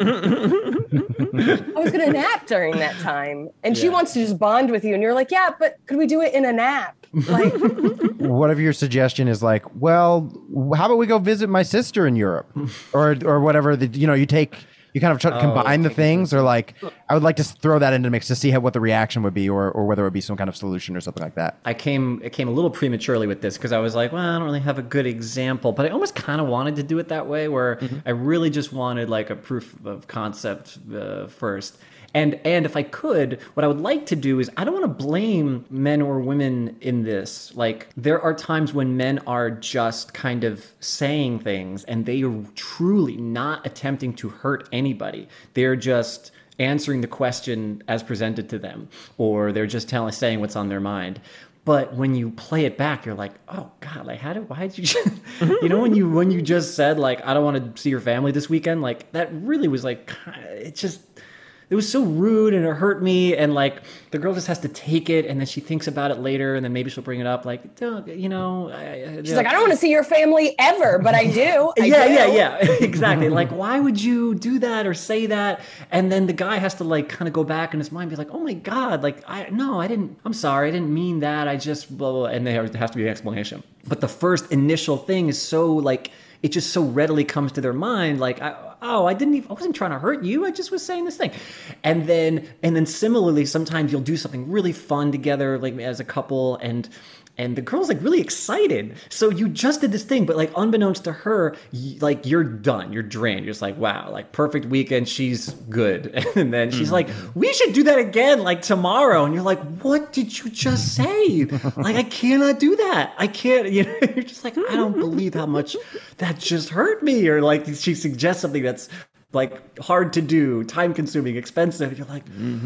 I was going to nap during that time. And she Yeah. wants to just bond with you. And you're like, yeah, but could we do it in a nap? Like, What if your suggestion is like, well, how about we go visit my sister in Europe, or or whatever? The, you know, you take you kind of try to Oh, combine the take it things, or like I would like to throw that into the mix to see how, what the reaction would be, or or whether it would be some kind of solution or something like that. I came it came a little prematurely with this because I was like, well, I don't really have a good example, but I almost kind of wanted to do it that way, where I really just wanted like a proof of concept uh, first. And and if I could, what I would like to do is I don't want to blame men or women in this. Like there are times when men are just kind of saying things and they are truly not attempting to hurt anybody. They're just answering the question as presented to them, or they're just telling saying what's on their mind. But when you play it back, you're like, oh God, like how did why did you just, you know, when you when you just said like I don't want to see your family this weekend, like that really was like it just it was so rude and it hurt me, and like the girl just has to take it, and then she thinks about it later, and then maybe she'll bring it up like, "Don't- you know, I, she's like, I don't want to see your family ever, but I do. I yeah, do. yeah, yeah, exactly. Like, why would you do that or say that? And then the guy has to like kind of go back in his mind, and be like, oh my God, like, I no, I didn't. I'm sorry, I didn't mean that. I just blah blah. And there has to be an explanation. But the first initial thing is so like it just so readily comes to their mind, like, I, oh, I didn't even, I wasn't trying to hurt you. I just was saying this thing. And then, and then similarly, sometimes you'll do something really fun together, like as a couple, and and the girl's like really excited. So you just did this thing, but like unbeknownst to her, y- like you're done, you're drained. You're just like, wow, like perfect weekend. She's good. And then she's like, we should do that again, like tomorrow. And you're like, what did you just say? Like, I cannot do that. I can't, you know, you're just like, I don't believe how much that just hurt me. Or like she suggests something that's like hard to do, time consuming, expensive. And you're like,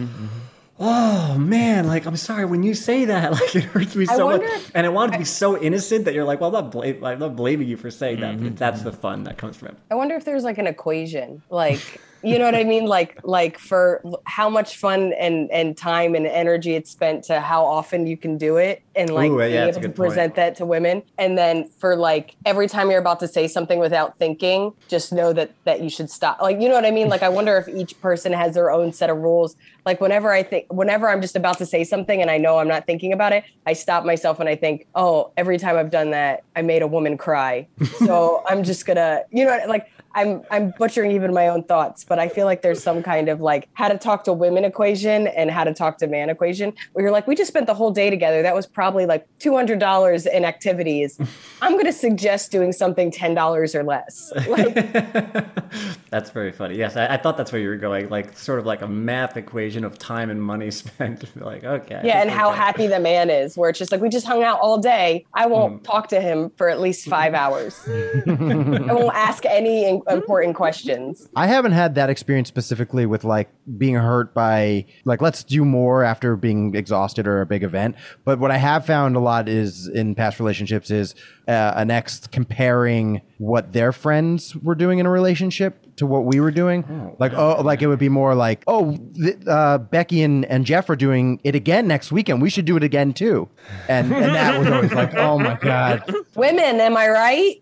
oh man, like I'm sorry when you say that, like it hurts me I so much, wonder if- and I want it to be so innocent that you're like, well, I'm not, blame, I'm not blaming you for saying that. But that's the fun that comes from it. I wonder if there's like an equation, like, you know what I mean? Like, like for how much fun and, and time and energy it's spent to how often you can do it, and like Ooh, yeah, being that's able a to good point. present that to women. And then for like every time you're about to say something without thinking, just know that that you should stop. Like, you know what I mean? Like, I wonder if each person has their own set of rules. Like whenever I think, whenever I'm just about to say something and I know I'm not thinking about it, I stop myself and I think, oh, every time I've done that, I made a woman cry. So I'm just gonna, you know, like I'm I'm butchering even my own thoughts, but I feel like there's some kind of like how to talk to women equation and how to talk to man equation where you're like, we just spent the whole day together. That was probably like two hundred dollars in activities. I'm going to suggest doing something ten dollars or less. Like, That's very funny. Yes, I, I thought that's where you were going, like sort of like a math equation. equation of time and money spent. Like, okay. Yeah, and how okay. happy the man is, where it's just like, we just hung out all day. I won't Mm. talk to him for at least five hours. I won't ask any in- important questions. I haven't had that experience specifically with like being hurt by like, let's do more after being exhausted or a big event. But what I have found a lot is in past relationships is uh, an ex comparing what their friends were doing in a relationship to what we were doing. Oh, like, wow. oh, like it would be more like, oh, th- uh, Becky and, and Jeff are doing it again next weekend. We should do it again too. And, and that was always like, oh my God. Women, am I right?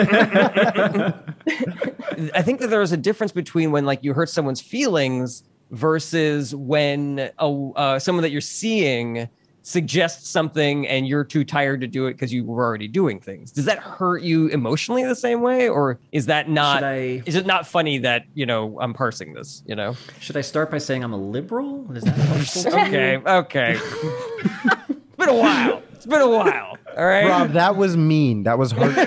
I think that there is a difference between when like you hurt someone's feelings versus when a, uh, someone that you're seeing suggests something and you're too tired to do it because you were already doing things. Does that hurt you emotionally the same way, or is that not? Should I- Is it not funny that you know I'm parsing this? You know. Should I start by saying I'm a liberal? Is that helpful to you? Okay. Okay. It's been a while. It's been a while. All right. Rob, that was mean. That was hurt.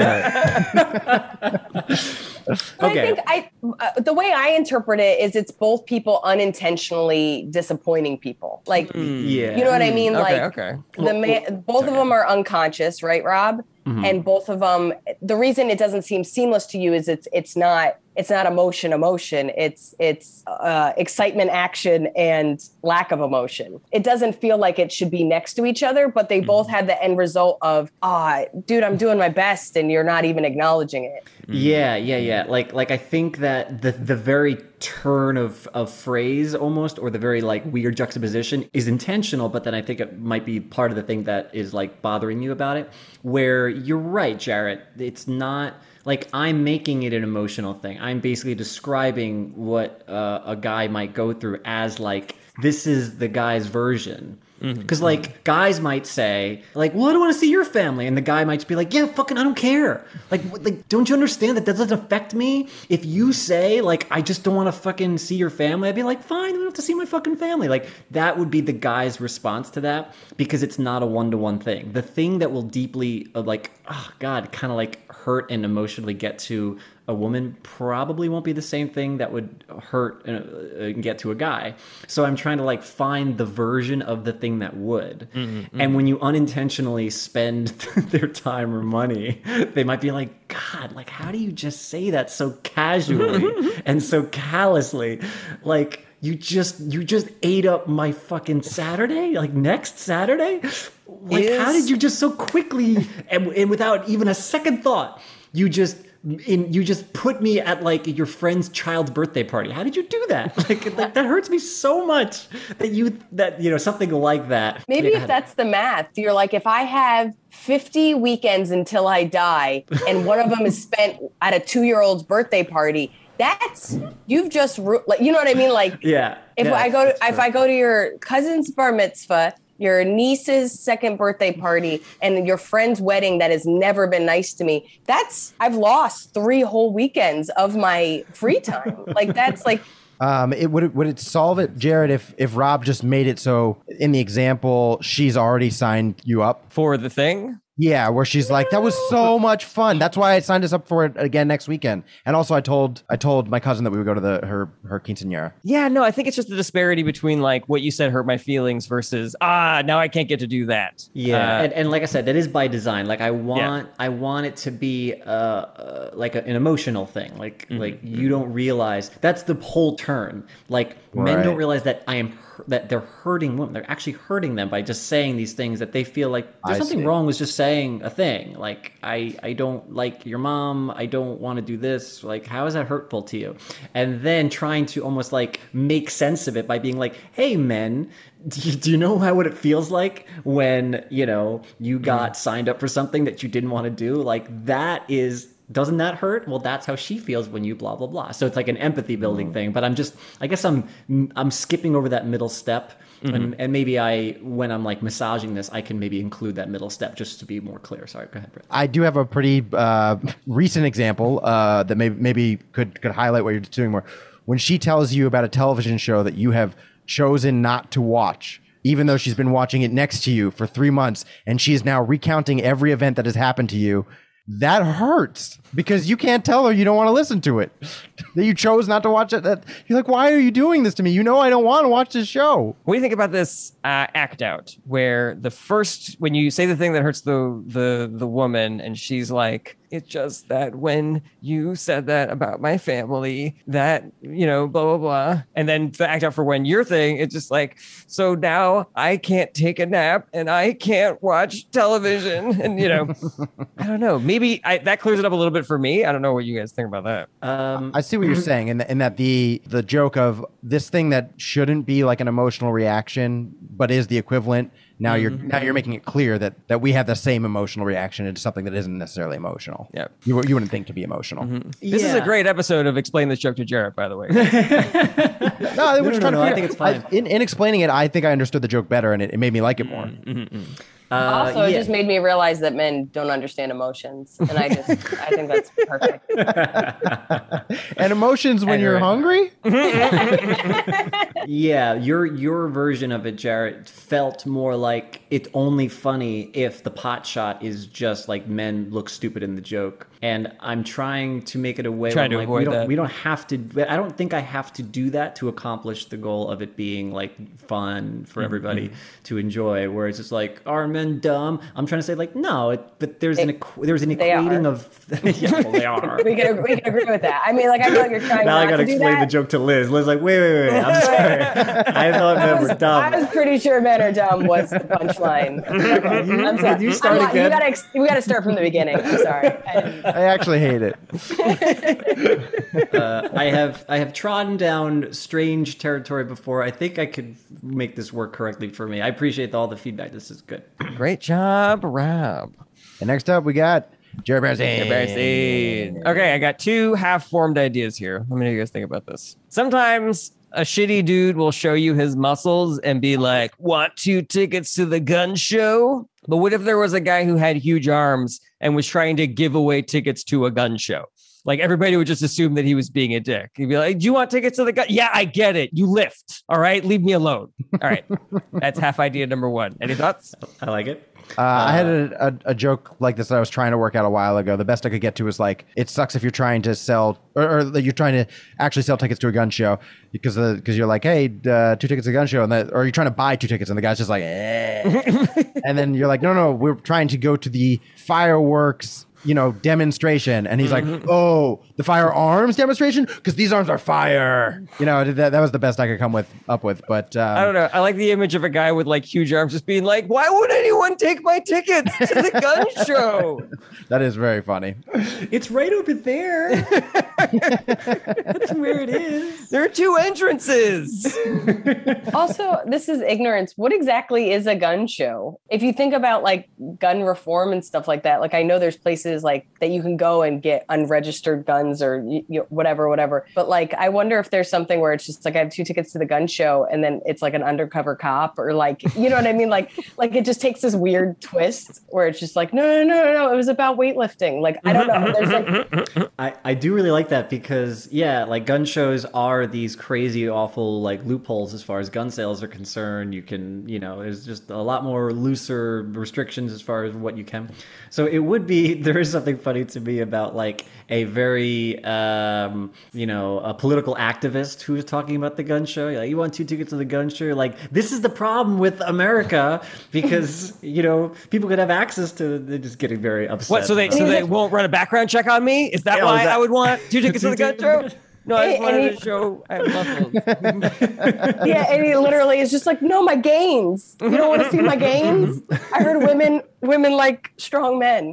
But Okay. I think I, uh, the way I interpret it is it's both people unintentionally disappointing people. Like, Yeah. you know what I mean? Okay. like Okay. the man, both of them are unconscious, right, Rob? And both of them, the reason it doesn't seem seamless to you is it's it's not it's not emotion emotion. It's it's uh, excitement action and lack of emotion. It doesn't feel like it should be next to each other, but they both have the end result of ah, dude, I'm doing my best, and you're not even acknowledging it. Yeah, yeah, yeah. Like, like I think that the the very turn of of phrase almost, or the very like weird juxtaposition is intentional, but then I think it might be part of the thing that is like bothering you about it. Where you're right, Jarrett. It's not like I'm making it an emotional thing. I'm basically describing what uh, a guy might go through as like this is the guy's version. Because, like, guys might say, like, well, I don't want to see your family. And the guy might just be like, yeah, fucking, I don't care. Like, what- like, don't you understand that that doesn't affect me? If you say, like, I just don't want to fucking see your family, I'd be like, fine, I don't have to see my fucking family. Like, that would be the guy's response to that because it's not a one-to-one thing. The thing that will deeply, uh, like, oh, God, kind of, like, hurt and emotionally get to a woman probably won't be the same thing that would hurt and uh, get to a guy. So I'm trying to like find the version of the thing that would. Mm-hmm, and when you unintentionally spend their time or money, they might be like, God, like, how do you just say that so casually and so callously? Like, you just you just ate up my fucking Saturday, like next Saturday. Like, Is- how did you just so quickly and, and without even a second thought, you just in you just put me at like your friend's child's birthday party? How did you do that? Like, like that hurts me so much that you that you know something like that. Maybe Like, if I- that's the math, you're like, if I have fifty weekends until I die, and one of them is spent at a two-year-old's birthday party, that's you've just ru- like you know what I mean? Like, yeah. if yeah, I go to that's if true. I go to your cousin's bar mitzvah, your niece's second birthday party, and your friend's wedding that has never been nice to me, that's I've lost three whole weekends of my free time. Like that's like Um, it would it, would it solve it, Jared, if if Rob just made it so in the example she's already signed you up? For the thing. Yeah, where she's like, that was so much fun. That's why I signed us up for it again next weekend. And also, I told I told my cousin that we would go to the her her quinceañera. Yeah, no, I think it's just the disparity between like what you said hurt my feelings versus ah, now I can't get to do that. Yeah, Uh, and, and like I said, that is by design. Like I want, I want it to be uh, uh like a, an emotional thing. Like Mm-hmm. like you don't realize that's the whole turn. Like men Right. don't realize that I am hu- that they're hurting women. They're actually hurting them by just saying these things that they feel like there's I something see. wrong with just saying a thing. Like I I don't like your mom. I don't want to do this. Like how is that hurtful to you? And then trying to almost like make sense of it by being like, hey men. Do you, do you know how what it feels like when you know you got signed up for something that you didn't want to do? Like that is doesn't that hurt? Well, that's how she feels when you blah blah blah. So it's like an empathy building thing. But I'm just I guess I'm I'm skipping over that middle step, and, and maybe I when I'm like massaging this, I can maybe include that middle step just to be more clear. Sorry, go ahead, Brett. I do have a pretty uh, recent example uh, that maybe maybe could could highlight what you're doing more. When she tells you about a television show that you have chosen not to watch, even though she's been watching it next to you for three months, and she is now recounting every event that has happened to you. that hurts because you can't tell her you don't want to listen to it. That you chose not to watch it. That you're like, why are you doing this to me? You know I don't want to watch this show. What do you think about this uh, act out where the first when you say the thing that hurts the the the woman and she's like, it's just that when you said that about my family, that, you know, blah, blah, blah. And then the act out for when your thing, it's just like, so now I can't take a nap and I can't watch television. And, you know, I don't know. Maybe I, that clears it up a little bit for me. I don't know what you guys think about that. Um, I see what you're saying, in, in that the the joke of this thing that shouldn't be like an emotional reaction, but is the equivalent. Now you're now you're making it clear that that we have the same emotional reaction into something that isn't necessarily emotional. Yeah, you you wouldn't think to be emotional. Mm-hmm. This Yeah. is a great episode of Explain This Joke to Jarrett, by the way. No, I was no, trying no, to I figure- think it's fine. I- in, in explaining it, I think I understood the joke better, and it, it made me like it more. Mm-hmm. uh, Also, it yeah. just made me realize that men don't understand emotions, and I just I think that's perfect. And emotions when you're Accurate. hungry. Yeah, your your version of it, Jarrett, felt more like it's only funny if the pot shot is just like men look stupid in the joke. And I'm trying to make it a way Trying where to I'm like, we avoid don't that. we don't have to I don't think I have to do that to accomplish the goal of it being like fun for everybody to enjoy. Where it's just like, are men dumb? I'm trying to say like, no, it, but there's an equ- there's an they equating are. of yeah, well, they are. We can we can agree with that. I mean, like I feel like you're trying Now I not gotta to do explain the that. joke to Liz. Liz like, wait, wait, wait, I'm sorry. I thought I men was, were dumb. I was pretty sure men are dumb was the punchline. Okay, I'm sorry. you start I'm not- again? You gotta ex- we gotta start from the beginning. I'm sorry. I- I actually hate it. uh, I have I have trodden down strange territory before. I think I could make this work correctly for me. I appreciate all the feedback. This is good. Great job, Rob. And next up, we got Jared Bernstein. Embarrassing. Okay, I got two half-formed ideas here. Let me know what you guys think about this. Sometimes a shitty dude will show you his muscles and be like, want two tickets to the gun show? But what if there was a guy who had huge arms and was trying to give away tickets to a gun show? Like everybody would just assume that he was being a dick. He'd be like, do you want tickets to the gun? Yeah, I get it. You lift. All right. Leave me alone. All right. That's half idea number one. Any thoughts? I like it. Uh, I had a, a, a joke like this that I was trying to work out a while ago. The best I could get to was like, it sucks if you're trying to sell or, or that you're trying to actually sell tickets to a gun show because because you're like, hey, uh, two tickets to a gun show, and that, or you're trying to buy two tickets, and the guy's just like, eh. And then you're like, no, no, we're trying to go to the fireworks, you know, demonstration, and he's like, oh, the firearms demonstration because these arms are fire. You know, that that was the best I could come with up with, but um, I don't know. I like the image of a guy with like huge arms just being like, why would anyone take my tickets to the gun show? that is very funny. It's right over there. That's where it is. There are two entrances. Also, this is ignorance. What exactly is a gun show? If you think about like gun reform and stuff like that, like I know there's places like that you can go and get unregistered guns or you know, whatever, whatever. But like, I wonder if there's something where it's just like I have two tickets to the gun show, and then it's like an undercover cop, or like, you know what I mean? Like, like it just takes this weird twist where it's just like, no, no, no, no, no. It was about weightlifting. Like, I don't know. There's like, I, I do really like that because, yeah, like gun shows are these crazy, awful like loopholes as far as gun sales are concerned. You can, you know, there's just a lot more looser restrictions as far as what you can. So it would be, there is something funny to me about like a very, um, you know, a political activist who is talking about the gun show. You're like, you want two tickets to the gun show? You're like, this is the problem with America because, you know, people could have access to, they're just getting very upset. What? So they so they won't run a background check on me? Is that Yeah, why is that- I would want two tickets to the gun show? No, I just Hey, wanted any- to show I have muscles. yeah, and he literally is just like, no, my gains. You don't want to see my gains? I heard women women like strong men.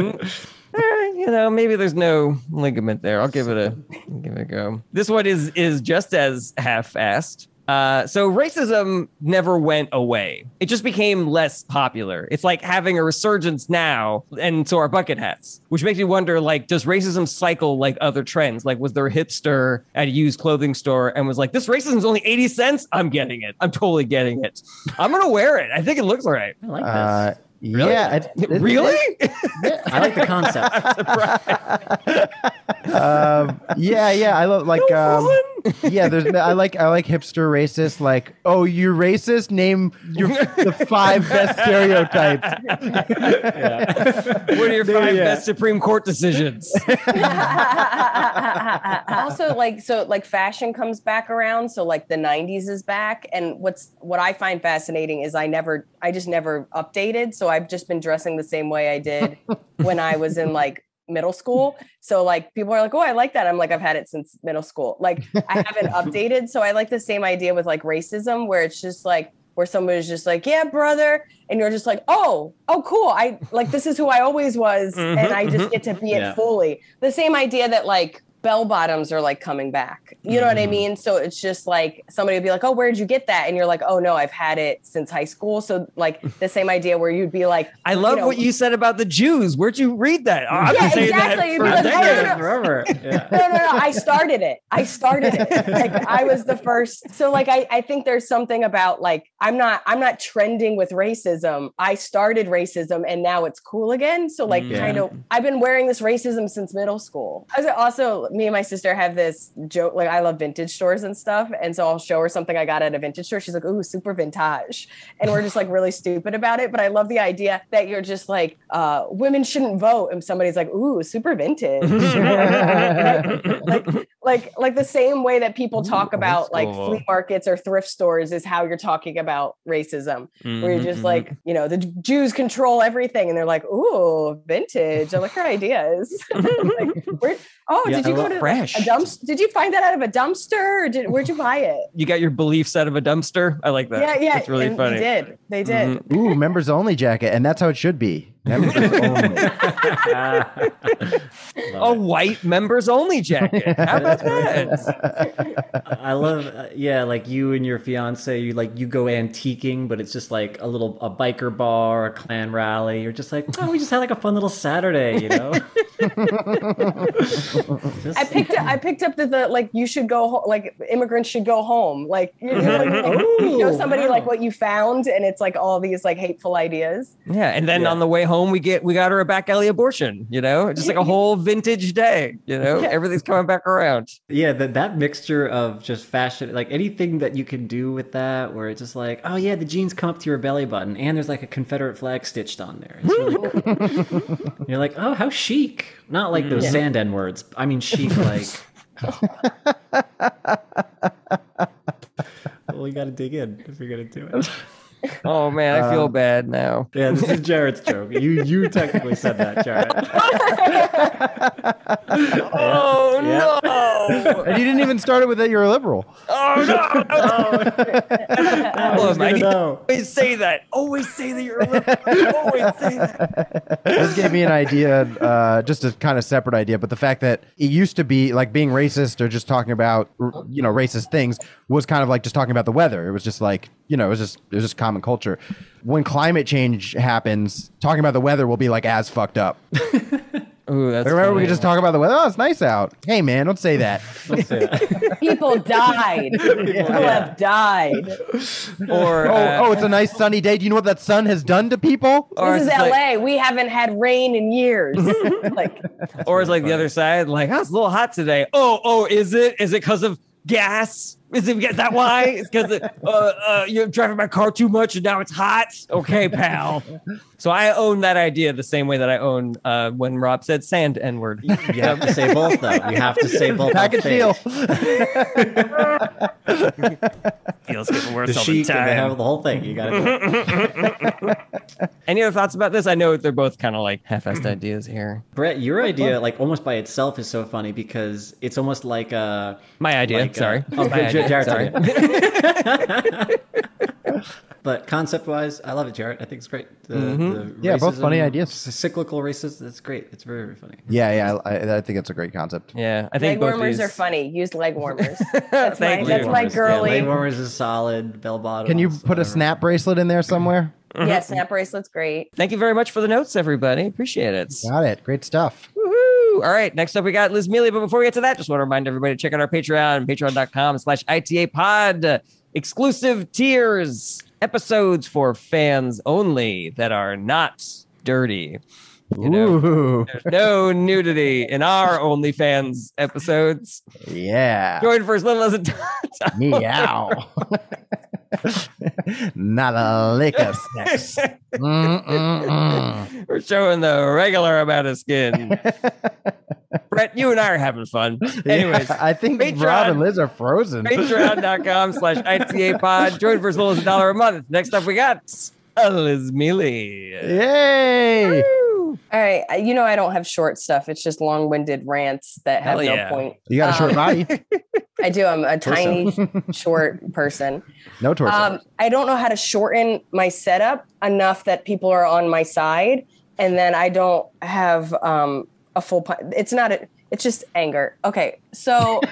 Eh, you know, maybe there's no ligament there. I'll give it a I'll give it a go. This one is is just as half-assed. Uh, so racism never went away. It just became less popular. It's like having a resurgence now, and so are bucket hats, which makes me wonder, like, does racism cycle like other trends? Like, was there a hipster at a used clothing store and was like, this racism's only eighty cents? I'm getting it. I'm totally getting it. I'm going to wear it. I think it looks all right. I like this. Uh, Yeah, it, it- Really? I like the concept. um, yeah, yeah. I love like No um, fun. Yeah, there's. I like. I like hipster racist. Like, oh, you're racist. Name your the five best stereotypes. What are your five yeah. best Supreme Court decisions? Also, like, so like fashion comes back around. So like the nineties is back. And what's what I find fascinating is I never, I just never updated. So I've just been dressing the same way I did when I was in like middle school. So like people are like, oh, I like that. I'm like, I've had it since middle school. Like I haven't updated. So I like the same idea with like racism, where it's just like, where somebody's just like, yeah, brother. And you're just like, oh, oh, cool. I like, this is who I always was. Mm-hmm, and I just get to be Yeah. it fully. The same idea that like bell bottoms are like coming back. You know what I mean? So it's just like somebody would be like, oh, where'd you get that? And you're like, oh no, I've had it since high school. So like the same idea where you'd be like, I love know, what you said about the Jews. Where'd you read that? Oh, I've Yeah, been saying exactly. that You'd for be like, decades. "Oh, no, no, Forever. Yeah. no, no, no. I started it. I started it. Like I was the first. So like I, I think there's something about like I'm not I'm not trending with racism. I started racism and now it's cool again. So like Yeah. kind of I've been wearing this racism since middle school. I was also me and my sister have this joke, like I love vintage stores and stuff. And so I'll show her something I got at a vintage store. She's like, ooh, super vintage. And we're just like really stupid about it. But I love the idea that you're just like, uh, women shouldn't vote. And somebody's like, ooh, super vintage. like, like, like, like the same way that people talk about like school. flea markets or thrift stores is how you're talking about racism. Where you're just Mhm, like, you know, the Jews control everything. And they're like, ooh, vintage. I like her ideas. Like, where, oh, Yeah, did you I go love to fresh. a dumpster? Did you find that out of a dumpster? Or did, where'd you buy it? You got your beliefs out of a dumpster. I like that. Yeah, yeah. It's really and funny. They did. They did. Mhm. Ooh, members only jacket, and that's how it should be. Members only. A white members only jacket. How about that? I love, uh, yeah, like you and your fiance, you like you go antiquing, but it's just like a little a biker bar, a clan rally. You're just like, oh, we just had like a fun little Saturday, you know. Just- I picked up. I picked up the, the like you should go ho- like immigrants should go home. Like you, you, like, you know Ooh, somebody wow. like what you found, and it's like all these like hateful ideas. Yeah, and then Yeah. on the way home, we get we got her a back alley abortion. You know, just like a whole vintage day. You know, Yeah. everything's coming back around. Yeah, that that mixture of just fashion, like anything that you can do with that, where it's just like, oh yeah, the jeans come up to your belly button, and there's like a Confederate flag stitched on there. It's really cool. You're like, oh, how chic! Not like those Yeah. sand N words. I mean, chic, like. Well, you got to dig in if you're gonna do it. Oh man, I feel Um, bad now. Yeah, this is Jared's joke. You you technically said that, Jared. Oh Yeah. no! And you didn't even start it with that you're a liberal. Oh no! Who's Problem, I gonna need to know? always say that. Always say that you're a liberal. Always say that. This gave me an idea, uh, just a kind of separate idea, but the fact that it used to be like being racist or just talking about, you know, racist things was kind of like just talking about the weather. It was just like, you know, it was just it was just common culture. When climate change happens, talking about the weather will be like as fucked up. Ooh, that's Remember, we funny. could just talk about the weather. Oh, it's nice out. Hey, man, don't say that. Don't say that. People died. People have died. or Oh, uh, oh, it's a nice sunny day. Do you know what that sun has done to people? or This is it's L A. like- We haven't had rain in years. Like or it's like the other side, like, oh, it's a little hot today. Oh, oh, is it? Is it because of gas? Is it is that why? It's because uh, uh, you're driving my car too much and now it's hot. Okay, pal. So I own that idea the same way that I own uh, when Rob said sand N word. You have to say both, though. You have to say both. on Package stage. deal. Feels getting worse The all the chic, and they have time. the whole thing. You got to do it. Any other thoughts about this? I know they're both kind of like half-assed ideas here. Brett, your idea, like almost by itself, is so funny because it's almost like a. My idea. Like, uh, sorry. oh, My good, idea, Jared's sorry. idea. But concept-wise, I love it, Jared. I think it's great. The, the Yeah, both funny racism, ideas. c- Cyclical racist. It's great. It's very, very funny. Yeah, yeah, I, I think it's a great concept. Yeah, I leg think both warmers these... are funny. Use leg warmers. That's my Thank that's you. my Yeah, girly. leg warmers is solid. Bell bottom. Can you put a snap bracelet in there somewhere? Yeah, snap bracelet's great. Thank you very much for the notes, everybody. Appreciate it. Got it. Great stuff. Woohoo! All right, next up we got Liz Mealy. But before we get to that, just want to remind everybody to check out our Patreon, patreon.com slash ITA pod. Exclusive tiers, episodes for fans only that are not dirty. You know, Ooh. there's no nudity in our OnlyFans episodes. Yeah. Join for as little as a time. Meow. Not a lick of sex. Mm-mm-mm. We're showing the regular amount of skin. Brett, you and I are having fun. Anyways, Yeah, I think Patreon- Rob and Liz are frozen. Patreon.com slash ITA pod. Join for as little as a dollar a month. Next up, we got Liz Mealy. Yay! All right. uh, You know, I don't have short stuff. It's just long winded rants that have Hell no yeah. point. You got a short Um, body? I do. I'm a tiny, short person. No torso. Um, I don't know how to shorten my setup enough that people are on my side. And then I don't have um, a full, pu- it's not, a, it's just anger. Okay. So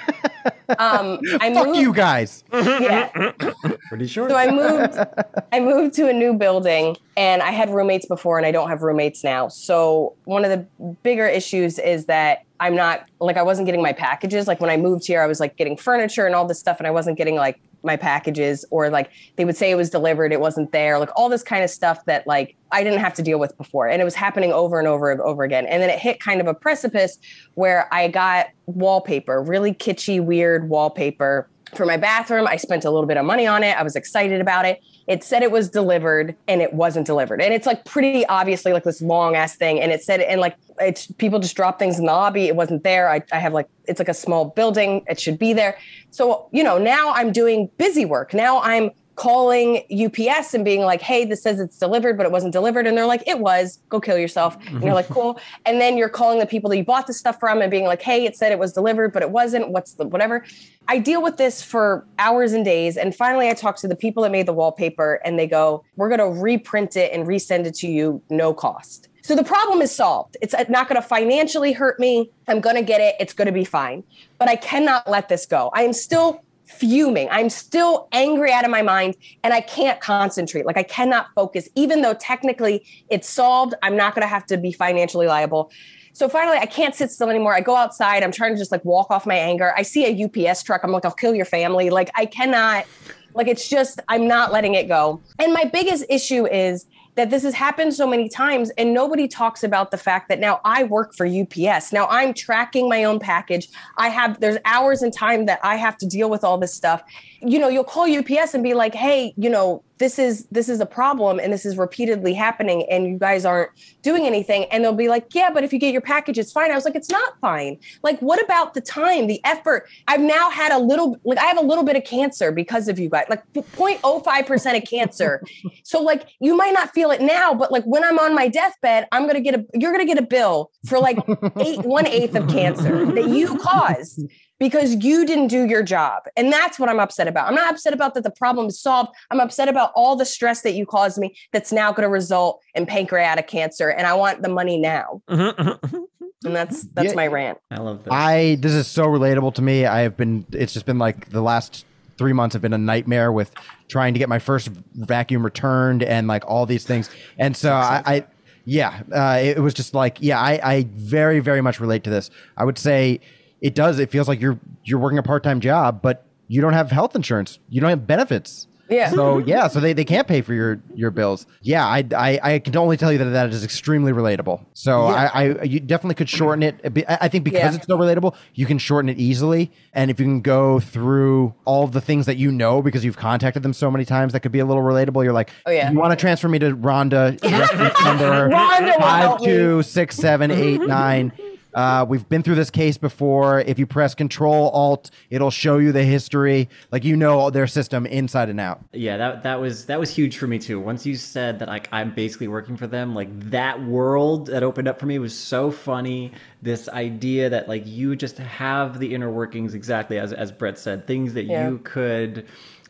um, I Fuck moved, you guys. yeah. Pretty short. So I moved, I moved to a new building and I had roommates before and I don't have roommates now. So one of the bigger issues is that I'm not like, I wasn't getting my packages. Like when I moved here, I was like getting furniture and all this stuff. And I wasn't getting like my packages, or like they would say it was delivered. It wasn't there. Like all this kind of stuff that like I didn't have to deal with before. And it was happening over and over and over again. And then it hit kind of a precipice where I got wallpaper, really kitschy, weird wallpaper for my bathroom. I spent a little bit of money on it. I was excited about it. It said it was delivered and it wasn't delivered. And it's like pretty obviously like this long ass thing. And it said, and like it's people just drop things in the lobby. It wasn't there. I, I have like, it's like a small building. It should be there. So, you know, now I'm doing busy work. Now I'm calling U P S and being like, hey, this says it's delivered, but it wasn't delivered. And they're like, it was, go kill yourself. And you're like, cool. And then you're calling the people that you bought the stuff from and being like, hey, it said it was delivered, but it wasn't. What's the whatever? I deal with this for hours and days. And finally I talk to the people that made the wallpaper and they go, we're going to reprint it and resend it to you, no cost. So the problem is solved. It's not going to financially hurt me. I'm going to get it. It's going to be fine. But I cannot let this go. I am still fuming. I'm still angry out of my mind and I can't concentrate. Like I cannot focus, even though technically it's solved. I'm not going to have to be financially liable. So finally I can't sit still anymore. I go outside. I'm trying to just like walk off my anger. I see a U P S truck. I'm like, I'll kill your family. Like I cannot, like, it's just, I'm not letting it go. And my biggest issue is that this has happened so many times and nobody talks about the fact that now I work for U P S. Now I'm tracking my own package. I have, there's hours and time that I have to deal with all this stuff. You know, you'll call U P S and be like, hey, you know, this is, this is a problem and this is repeatedly happening and you guys aren't doing anything. And they'll be like, yeah, but if you get your package, it's fine. I was like, it's not fine. Like, what about the time, the effort? I've now had a little, like I have a little bit of cancer because of you guys, like zero point zero five percent of cancer. So like, you might not feel it now, but like when I'm on my deathbed, I'm going to get a, you're going to get a bill for like eight, one eighth of cancer that you caused because you didn't do your job. And that's what I'm upset about. I'm not upset about that the problem is solved. I'm upset about all the stress that you caused me that's now going to result in pancreatic cancer. And I want the money now. And that's, that's Yeah. my rant. I love this. I this is so relatable to me. I have been it's just been like the last three months have been a nightmare with trying to get my first vacuum returned and like all these things. And so I, I yeah, uh, it, it was just like, yeah, I, I very, very much relate to this. I would say it does. It feels like you're you're working a part-time job, but you don't have health insurance. You don't have benefits. Yeah. So yeah, so they, they can't pay for your, your bills. Yeah, I, I I can only tell you that that is extremely relatable. So Yeah. I, I you definitely could shorten it. a bit. I I think because Yeah. it's so relatable, you can shorten it easily. And if you can go through all of the things that you know because you've contacted them so many times, that could be a little relatable. You're like, Oh, yeah. you want to transfer me to Rhonda? Reference number Rhonda will five help me. two six seven eight nine. Uh, we've been through this case before. If you press Control Alt, it'll show you the history. Like you know their system inside and out. Yeah, that that was that was huge for me too. Once you said that, like I'm basically working for them, like that world that opened up for me was so funny. This idea that like you just have the inner workings, exactly as as Brett said, things that Yeah. you could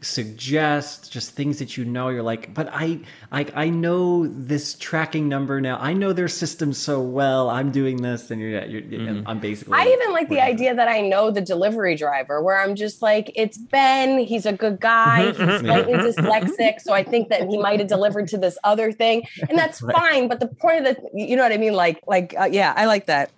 suggest, just things that you know. You're like, but I I I know this tracking number now. I know their system so well. I'm doing this, and you're, you're Mm-hmm. I'm basically. I even like the working for idea that I know the delivery driver, where I'm just like, it's Ben. He's a good guy. He's slightly dyslexic. So I think that he might have delivered to this other thing. And that's fine. But the point of the, you know what I mean? Like, like, uh, yeah, I like that.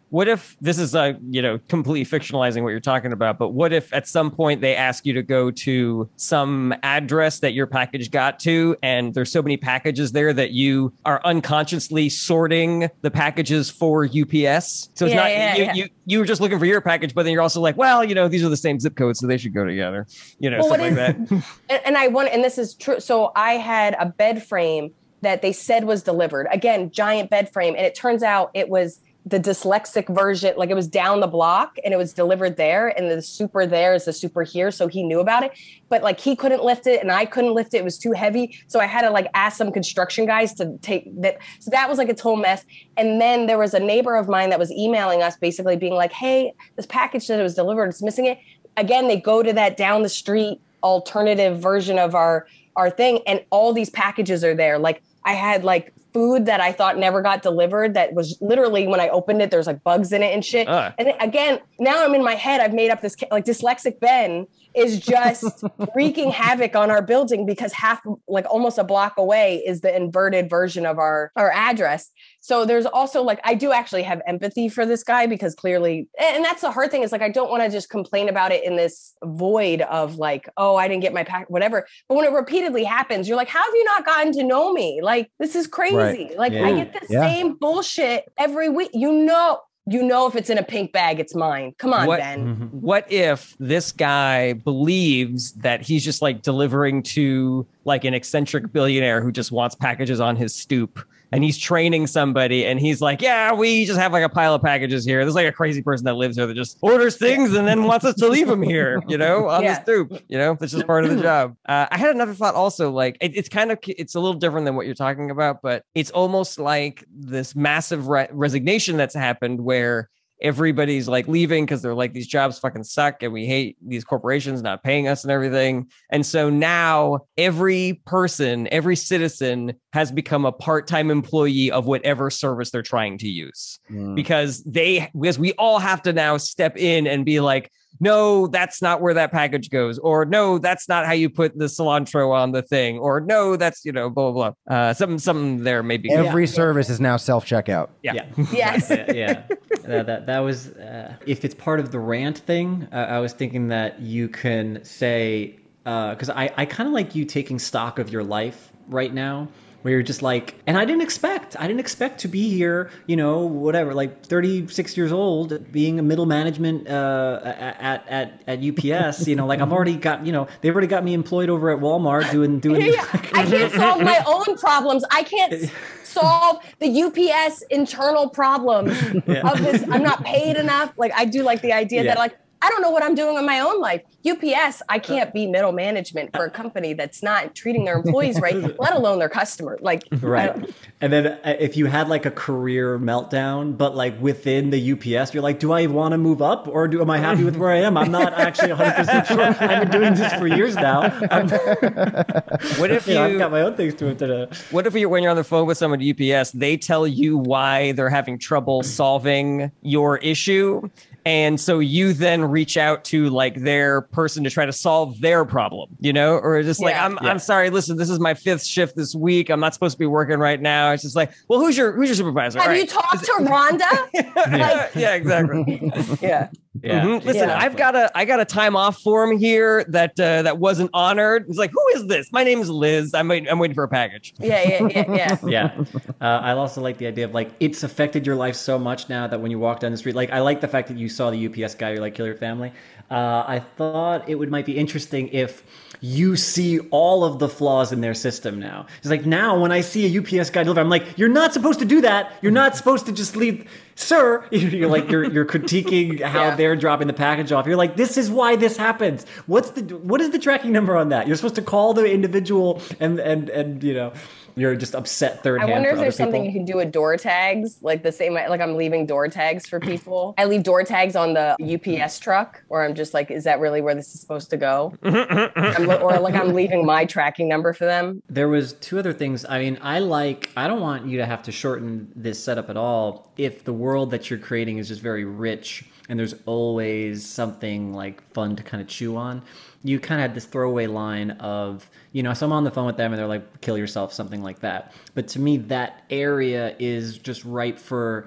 what if this is uh, you know, completely fictionalizing what you're talking about, but what if at some point they ask you to go to some address that your package got to, and there's so many packages there that you are unconsciously sorting the packages for U P S? So it's Yeah, not yeah, you, yeah. you you were just looking for your package, but then you're also like, well, you know, these are the same zip codes, so they should go together. You know, Well, something what like that. and, and I want, and this is true. So I had a bed frame that they said was delivered. Again, giant bed frame, and it turns out it was the dyslexic version. Like, it was down the block, and it was delivered there. And the super there is the super here, so he knew about it. But like, he couldn't lift it, and I couldn't lift it. It was too heavy, so I had to like ask some construction guys to take that. So that was like its whole mess. And then there was a neighbor of mine that was emailing us, basically being like, "Hey, this package that it was delivered, it's missing it." Again, they go to that down the street alternative version of our our thing, and all these packages are there. Like, I had like food that I thought never got delivered that was literally, when I opened it, there's like bugs in it and shit. Uh. And then, again, now I'm in my head, I've made up this, like, dyslexic Ben is just wreaking havoc on our building, because half, like almost a block away, is the inverted version of our our address. So there's also like, I do actually have empathy for this guy, because clearly, and that's the hard thing, is like, I don't want to just complain about it in this void of like, oh, I didn't get my pack, whatever. But when it repeatedly happens, you're like, how have you not gotten to know me? Like, this is crazy. Right. Like, Yeah. I get the Yeah. same bullshit every week. You know, you know, if it's in a pink bag, it's mine. Come on, What- Ben. What if this guy believes that he's just like delivering to like an eccentric billionaire who just wants packages on his stoop, and he's training somebody, and he's like, yeah, we just have like a pile of packages here. There's like a crazy person that lives here that just orders things and then wants us to leave them here, you know, on Yeah. the stoop. You know, that's just part of the job. Uh, I had another thought also, like it, it's kind of, it's a little different than what you're talking about, but it's almost like this massive re- resignation that's happened where everybody's like leaving because they're like, these jobs fucking suck and we hate these corporations not paying us and everything. And so now every person, every citizen has become a part-time employee of whatever service they're trying to use, Mm. because they, because we all have to now step in and be like, no, that's not where that package goes, or no, that's not how you put the cilantro on the thing, or no, that's, you know, blah, blah, blah. Uh, something, something there maybe. Every service is now self-checkout. Yeah. Yeah. Yes. Exactly. Yeah. Uh, that that was uh, if it's part of the rant thing. Uh, I was thinking that you can say, because I I kind of like you taking stock of your life right now, where you're just like, and I didn't expect, I didn't expect to be here, you know, whatever, like thirty-six years old, being a middle management uh, at at at U P S, you know, like I've already got, you know, they've already got me employed over at Walmart doing doing. Yeah, yeah. I can't solve my own problems. I can't solve the U P S internal problems of this. I'm not paid enough. Like, I do like the idea Yeah. that, like, I don't know what I'm doing in my own life. U P S, I can't be middle management for a company that's not treating their employees right, let alone their customer. Like, I Right. don't- And then uh, if you had like a career meltdown, but like within the U P S, you're like, do I want to move up, or do am I happy with where I am? I'm not actually one hundred percent sure. I've been doing this for years now. I'm, What if you know, I've you, got my own things to do. what if you're, when you're on the phone with someone at U P S, they tell you why they're having trouble solving your issue, and so you then reach out to like their person to try to solve their problem, you know, or just like, Yeah. I'm, Yeah. I'm sorry, listen, this is my fifth shift this week. I'm not supposed to be working right now. It's just like, well, who's your, who's your supervisor? have All you right. talked to Rhonda? yeah, yeah, exactly. Yeah. Yeah. Mhm. Listen, Yeah. I've got a I got a time off form here that uh, that wasn't honored. It's like, who is this? My name is Liz. I'm waiting, I'm waiting for a package. Yeah, yeah, yeah, yeah. Yeah. Uh, I also like the idea of like, it's affected your life so much now that when you walk down the street, like I like the fact that you saw the U P S guy, you're like, kill your family. Uh, I thought it would might be interesting if you see all of the flaws in their system now. It's like, now when I see a U P S guy deliver, I'm like, you're not supposed to do that. You're not supposed to just leave, sir. You're like, you're you're critiquing how Yeah. they're dropping the package off. You're like, this is why this happens. What's the what is the tracking number on that? You're supposed to call the individual and and and you know, you're just upset third I hand. wonder for if other there's something people. you can do with door tags, like the same, like I'm leaving door tags for people. I leave door tags on the U P S truck, or I'm just like, is that really where this is supposed to go? I'm, li- or like I'm leaving my tracking number for them. There was two other things. I mean, I like, I don't want you to have to shorten this setup at all if the world that you're creating is just very rich and there's always something like fun to kind of chew on. You kind of had this throwaway line of, you know, so I'm on the phone with them and they're like, kill yourself, something like that. But to me, that area is just ripe for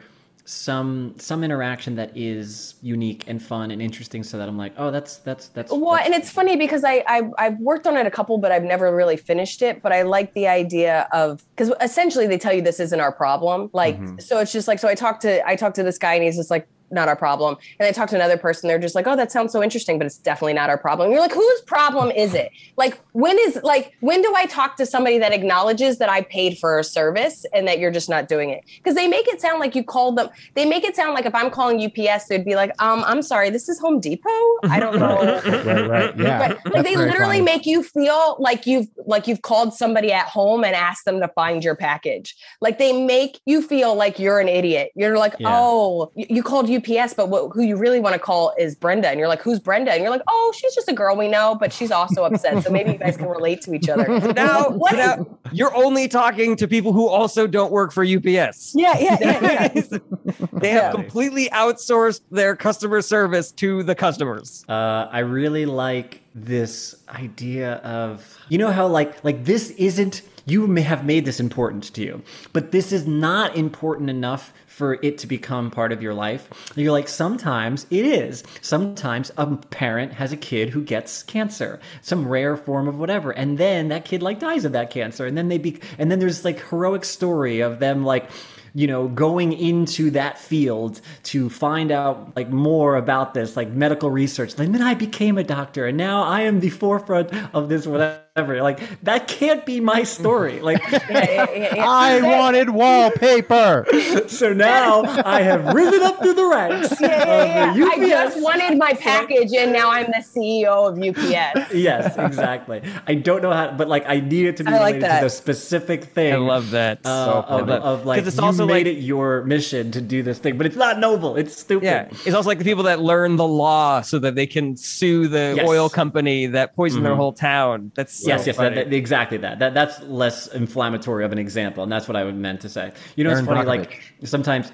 some some interaction that is unique and fun and interesting, so that I'm like, oh, that's that's that's. Well, that's, and it's funny because I, I I've worked on it a couple, but I've never really finished it. But I like the idea of, because essentially they tell you this isn't our problem. Like, mm-hmm. so it's just like, so I talked to I talked to this guy and he's just like, not our problem. And I talked to another person, they're just like, oh, that sounds so interesting, but it's definitely not our problem. And you're like, whose problem is it? Like, when is like, when do I talk to somebody that acknowledges that I paid for a service and that you're just not doing it? Because they make it sound like you called them. They make it sound like if I'm calling U P S, they'd be like, um, I'm sorry, this is Home Depot. I don't know. Right, right. Yeah. Right. Like they literally funny. make you feel like you've like you've called somebody at home and asked them to find your package. Like they make you feel like you're an idiot. You're like, yeah. oh, you called U P S, but what, who you really want to call is Brenda. And you're like, who's Brenda? And you're like, oh, she's just a girl we know, but she's also upset. So maybe you guys can relate to each other. So now, what so now you're only talking to people who also don't work for U P S. Yeah, yeah, yeah. yeah. They have yeah. completely outsourced their customer service to the customers. Uh, I really like this idea of, you know how like like this isn't, you may have made this important to you, but this is not important enough for it to become part of your life. You're like, sometimes it is. Sometimes a parent has a kid who gets cancer, some rare form of whatever, and then that kid like dies of that cancer, and then they be, and then there's like heroic story of them like, you know, going into that field to find out like more about this, like medical research. And then I became a doctor and now I am the forefront of this, whatever. Like that can't be my story. Like yeah, yeah, yeah, yeah. I wanted wallpaper. So now I have risen up through the ranks. Yeah, yeah, yeah. I just wanted my package and now I'm the C E O of U P S. Yes, exactly. I don't know how, but like I need it to be I related like to the specific thing. I love that. Uh, so of, of like, it's also made like, it your mission to do this thing, but it's not noble. It's stupid. Yeah, it's also like the people that learn the law so that they can sue the yes. oil company that poisoned mm-hmm. their whole town. That's so yes, yes, funny. that, that, exactly that. That that's less inflammatory of an example, and that's what I would meant to say. You know, Aaron it's funny. Brockovich. Like sometimes,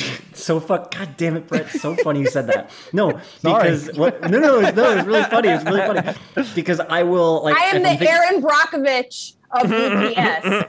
so fuck. God damn it, Brett. So funny you said that. No, because what? No, no, no. It's really funny. It's really funny because I will like. I am the thinking, Aaron Brockovich of U P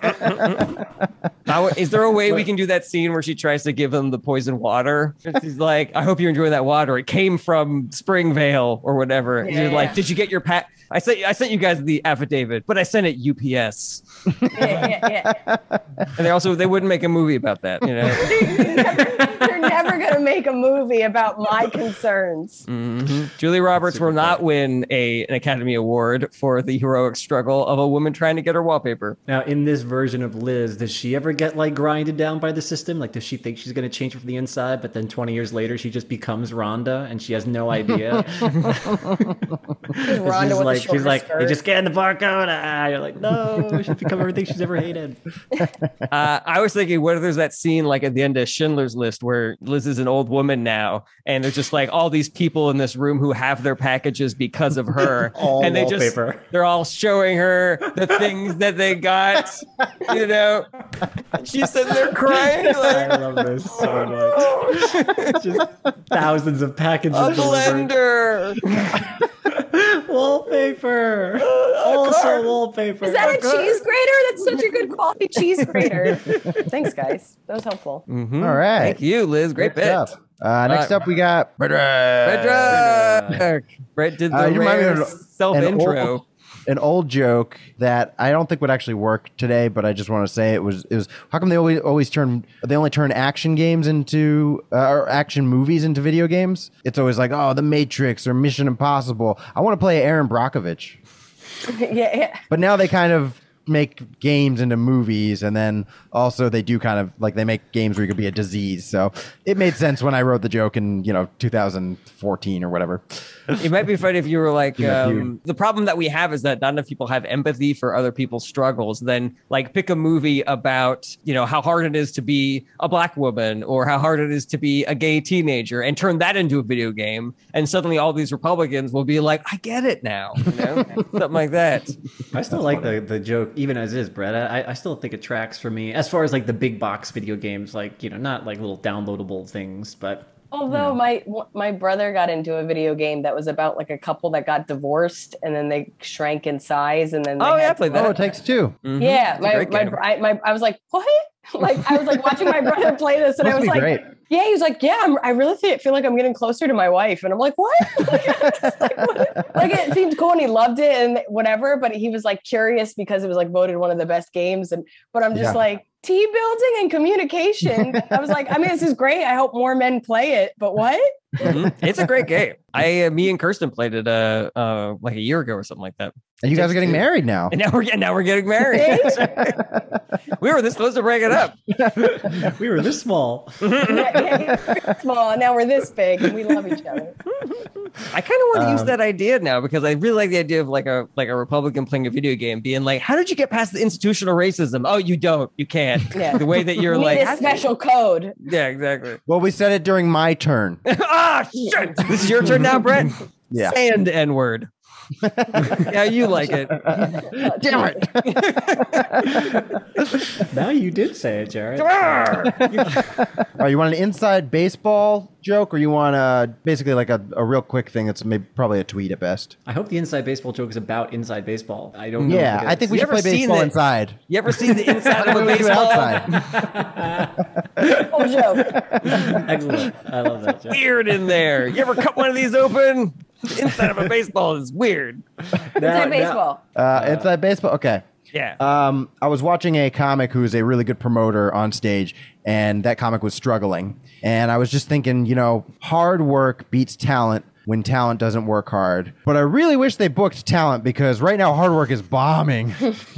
S. Now, is there a way we can do that scene where she tries to give him the poison water? She's like, I hope you enjoy that water. It came from Springvale or whatever. Yeah, She's yeah. like, did you get your pack? I sent I sent you guys the affidavit, but I sent it U P S. Yeah, yeah, yeah. And they also they wouldn't make a movie about that, you know. They're never, they're never gonna make a movie about my concerns. Mm-hmm. Julia Roberts will not funny. win a an Academy Award for the heroic struggle of a woman trying to get her wallpaper. Now, in this version of Liz, does she ever get like grinded down by the system? Like, does she think she's going to change from the inside, but then twenty years later she just becomes Rhonda and she has no idea? Rhonda she's with like, a shorter she's like, skirt. you just scanned the barcode. Ah, you're like, no, she's become everything she's ever hated. Uh, I was thinking, what if there's that scene like at the end of Schindler's List where Liz is an old woman now, and there's just like all these people in this room who have their packages because of her, all and they wallpaper. just they're all showing her the things that they got, you know. She's sitting there crying. Like, I love this so much. Just thousands of packages. A blender. Wallpaper. Also wallpaper. Is that a cheese grater? That's such a good quality cheese grater. Thanks, guys. That was helpful. Mm-hmm. All right. Thank you, Liz. Great Good bit. stuff. Uh, next Uh, up, we got Frederick. Frederick. Brett did the Uh, you remind me rare of an self-intro. old- An old joke that I don't think would actually work today, but I just want to say it was. It was. How come they always always turn? They only turn action games into uh, or action movies into video games. It's always like, oh, The Matrix or Mission Impossible. I want to play Aaron Brockovich, yeah, yeah. but now they kind of make games into movies, and then also they do kind of like they make games where you could be a disease. So it made sense when I wrote the joke in you know two thousand fourteen or whatever. It might be funny if you were like, Yeah, um, the problem that we have is that not enough people have empathy for other people's struggles. Then like pick a movie about, you know, how hard it is to be a black woman or how hard it is to be a gay teenager and turn that into a video game. And suddenly all these Republicans will be like, I get it now, you know, something like that. I still like the, the joke, even as is, Brett. I, I still think it tracks for me as far as like the big box video games, like, you know, not like little downloadable things, but Although my my brother got into a video game that was about like a couple that got divorced and then they shrank in size and then they Oh, yeah, I had played to- that. Oh, it takes two. Mhm. Yeah, It's a my great my, game. I, my I was like, what? Like I was like watching my brother play this, and I Must was be like, great. yeah, he was like, yeah, I'm, I really feel, feel like I'm getting closer to my wife, and I'm like, what? like, what? Like it seemed cool, and he loved it, and whatever. But he was like curious because it was like voted one of the best games, and but I'm just Yeah. like team building and communication. I was like, I mean, this is great. I hope more men play it, but what? Mhm. It's a great game. I, uh, me and Kirsten played it uh, uh, like a year ago or something like that. And you guys are getting Takes two. married now. And now we're getting now we're getting married. We were this close to break it up. We were this small. Yeah, yeah, yeah. Small, and now we're this big, and we love each other. I kind of want to use Um, that idea now because I really like the idea of like a like a Republican playing a video game, being like, "How did you get past the institutional racism?" Oh, you don't. You can't. Yeah. The way that you're You like, need "How a did you-" special code. Yeah, exactly. Well, we said it during my turn. Ah, shit. This is your turn now, Brett. Yeah. Sand N word. Yeah, you like it. Damn it. Now you did say it, Jared. Oh, you want an inside baseball joke, or you want a basically like a, a real quick thing that's maybe probably a tweet at best? I hope the inside baseball joke is about inside baseball. I don't know. Yeah, if it I is. think we You should ever play seen baseball the- inside. You ever seen the inside of a We do it baseball? outside. Whole joke. Excellent. I love that joke. Weird in there. You ever cut one of these open? The inside of a baseball is weird. Now- Inside baseball. Uh, inside baseball. Okay. Yeah. Um, I was watching a comic who's a really good promoter on stage, and that comic was struggling. And I was just thinking, you know, hard work beats talent when talent doesn't work hard. But I really wish they booked talent because right now hard work is bombing.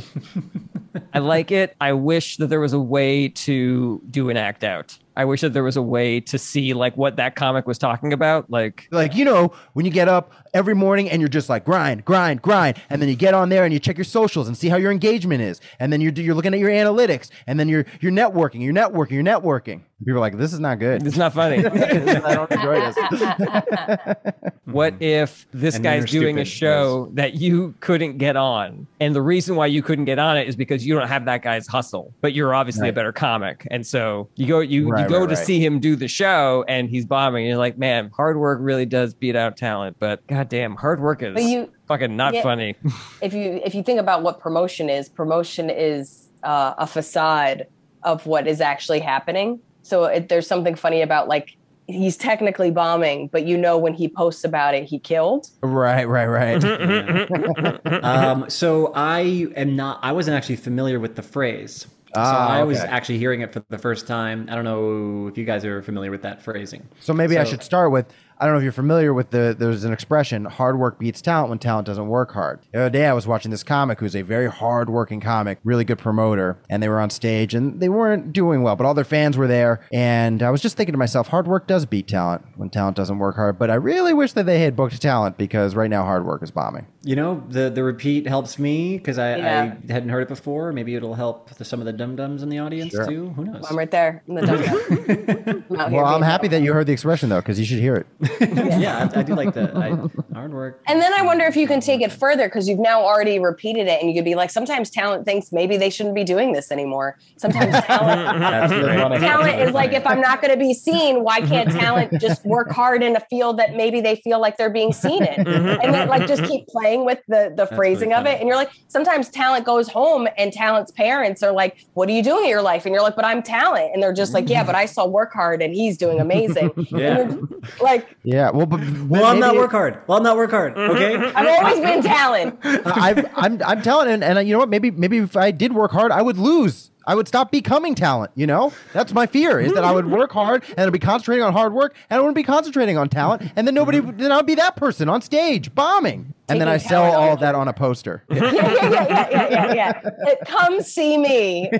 I like it. I wish that there was a way to do an act out. I wish that there was a way to see like what that comic was talking about. Like, Like, you know, when you get up every morning and you're just like grind, grind, grind, and then you get on there and you check your socials and see how your engagement is, and then you're you're looking at your analytics, and then you're you're networking, you're networking, you're networking. People are like, this is not good. it's not funny. I don't enjoy this. What if this And then guy's you're doing a stupid, show that you couldn't get on? And the reason why you couldn't get on it is because you don't have that guy's hustle, but you're obviously a Right. better comic. And so you go, you, Right, you go right, to right. see him do the show and he's bombing. And you're like, man, hard work really does beat out talent, but goddamn, hard work is But you- fucking not Yeah. funny. if you if you think about what promotion is, promotion is uh, a facade of what is actually happening. So it, there's something funny about like he's technically bombing, but you know when he posts about it, he killed. Right, right, right. um, so I am not. I wasn't actually familiar with the phrase. So Ah, I was okay. actually hearing it for the first time. I don't know if you guys are familiar with that phrasing. So maybe I So- should start with, I don't know if you're familiar with the, there's an expression, hard work beats talent when talent doesn't work hard. The other day I was watching this comic who's a very hard working comic, really good promoter, and they were on stage and they weren't doing well, but all their fans were there. And I was just thinking to myself, hard work does beat talent when talent doesn't work hard, but I really wish that they had booked talent because right now hard work is bombing. You know, the the repeat helps me because I, Yeah. I hadn't heard it before. Maybe it'll help the, some of the dum dums in the audience Sure. too. Who knows? I'm right there in the dugout. I'm out here Well, I'm being happy little. that you heard the expression though, because you should hear it. yeah, I, I do like that. I, hard work. And then I wonder if you can take it further because you've now already repeated it, and you could be like, sometimes talent thinks maybe they shouldn't be doing this anymore. Sometimes talent. That's great. Talent is like, if I'm not going to be seen, why can't talent just work hard in a field that maybe they feel like they're being seen in? And then like just keep playing with the, the phrasing really of it. funny. And you're like, sometimes talent goes home and talent's parents are like, what are you doing in your life? And you're like, but I'm talent. And they're just like, yeah, but I saw work hard and he's doing amazing. Yeah. And you're like, Yeah, well, but Well, I'm not maybe- work hard. Well, I'm not work hard. Okay. I've always been talent. I've, I'm I'm telling, and, and you know what? Maybe maybe if I did work hard, I would lose. I would stop becoming talent. You know, that's my fear is that I would work hard and I'd be concentrating on hard work, and I wouldn't be concentrating on talent, and then nobody, then I'd be that person on stage bombing, and then I Taking sell talent all on of that on a poster. Yeah, yeah, yeah, yeah, yeah, yeah, yeah. It, come see me.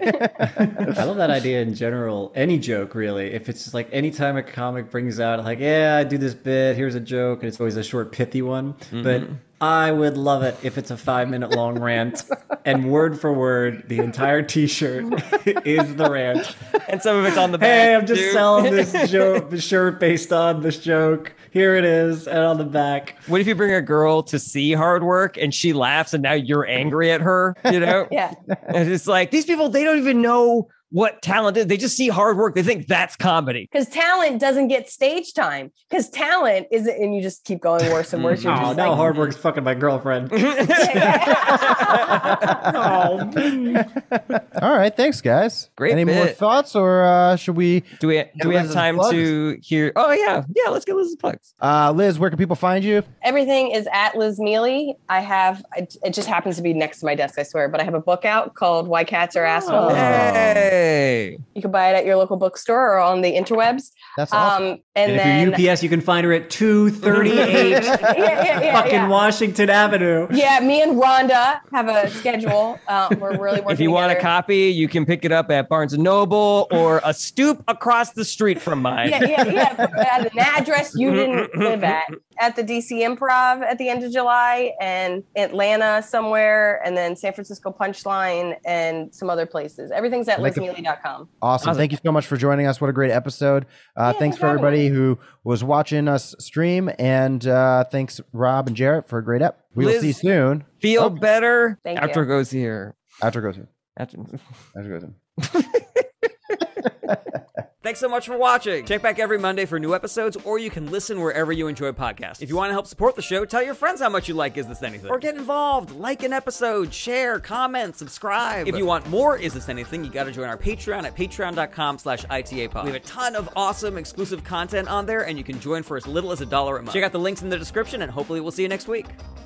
I love that idea in general. Any joke, really. If it's just like anytime a comic brings out, like, yeah, I do this bit, here's a joke, and it's always a short, pithy one. But I would love it if it's a five minute long rant, and word for word, the entire t shirt is the rant. And some of it's on the back. Hey, I'm just too. selling this joke, the shirt based on this joke. Here it is, and on the back. What if you bring a girl to see hard work and she laughs and now you're angry at her? You know? Yeah. And it's like, these people, they don't even know what talent is. They just see hard work. They think that's comedy. Because talent doesn't get stage time. Because talent isn't, and you just keep going worse and worse. You're Oh, just now like, hard work's fucking my girlfriend. oh. All right, thanks, guys. Great Any bit. more thoughts, or uh, should we? Do we do we have Liz's time plugs? to hear? Oh yeah, yeah. Let's get Liz's plugs. Uh, Liz, where can people find you? Everything is at Liz Mealy. I have, it it just happens to be next to my desk, I swear, but I have a book out called Why Cats Are Assholes. Hey, You can buy it at your local bookstore or on the interwebs. That's awesome. Um, and, And, then, if you're U P S, you can find her at two thirty-eight yeah, yeah, yeah, fucking yeah. Washington Avenue. Yeah, me and Rhonda have a schedule. Uh, we're really working if you want a together. copy, you can pick it up at Barnes and Noble or a stoop across the street from mine. Yeah, yeah, yeah. At an address you didn't live at. At the D C Improv at the end of July, and Atlanta somewhere, and then San Francisco Punchline and some other places. Everything's at Like liz a- mealy dot com. Awesome. Thank you so much for joining us. What a great episode. Uh, Yeah, thanks no for problem. everybody who was watching us stream. And uh, thanks, Rob and Jarrett, for a great ep. We will Liz- see you soon. Feel Oh. better. Thank After you. goes here. After it goes in. After. After it goes in. Thanks so much for watching. Check back every Monday for new episodes, or you can listen wherever you enjoy podcasts. If you want to help support the show, tell your friends how much you like Is This Anything? Or get involved, like an episode, share, comment, subscribe. If you want more Is This Anything, you gotta join our Patreon at patreon.com slash ITApod. We have a ton of awesome exclusive content on there, and you can join for as little as a dollar a month. Check out the links in the description, and hopefully we'll see you next week.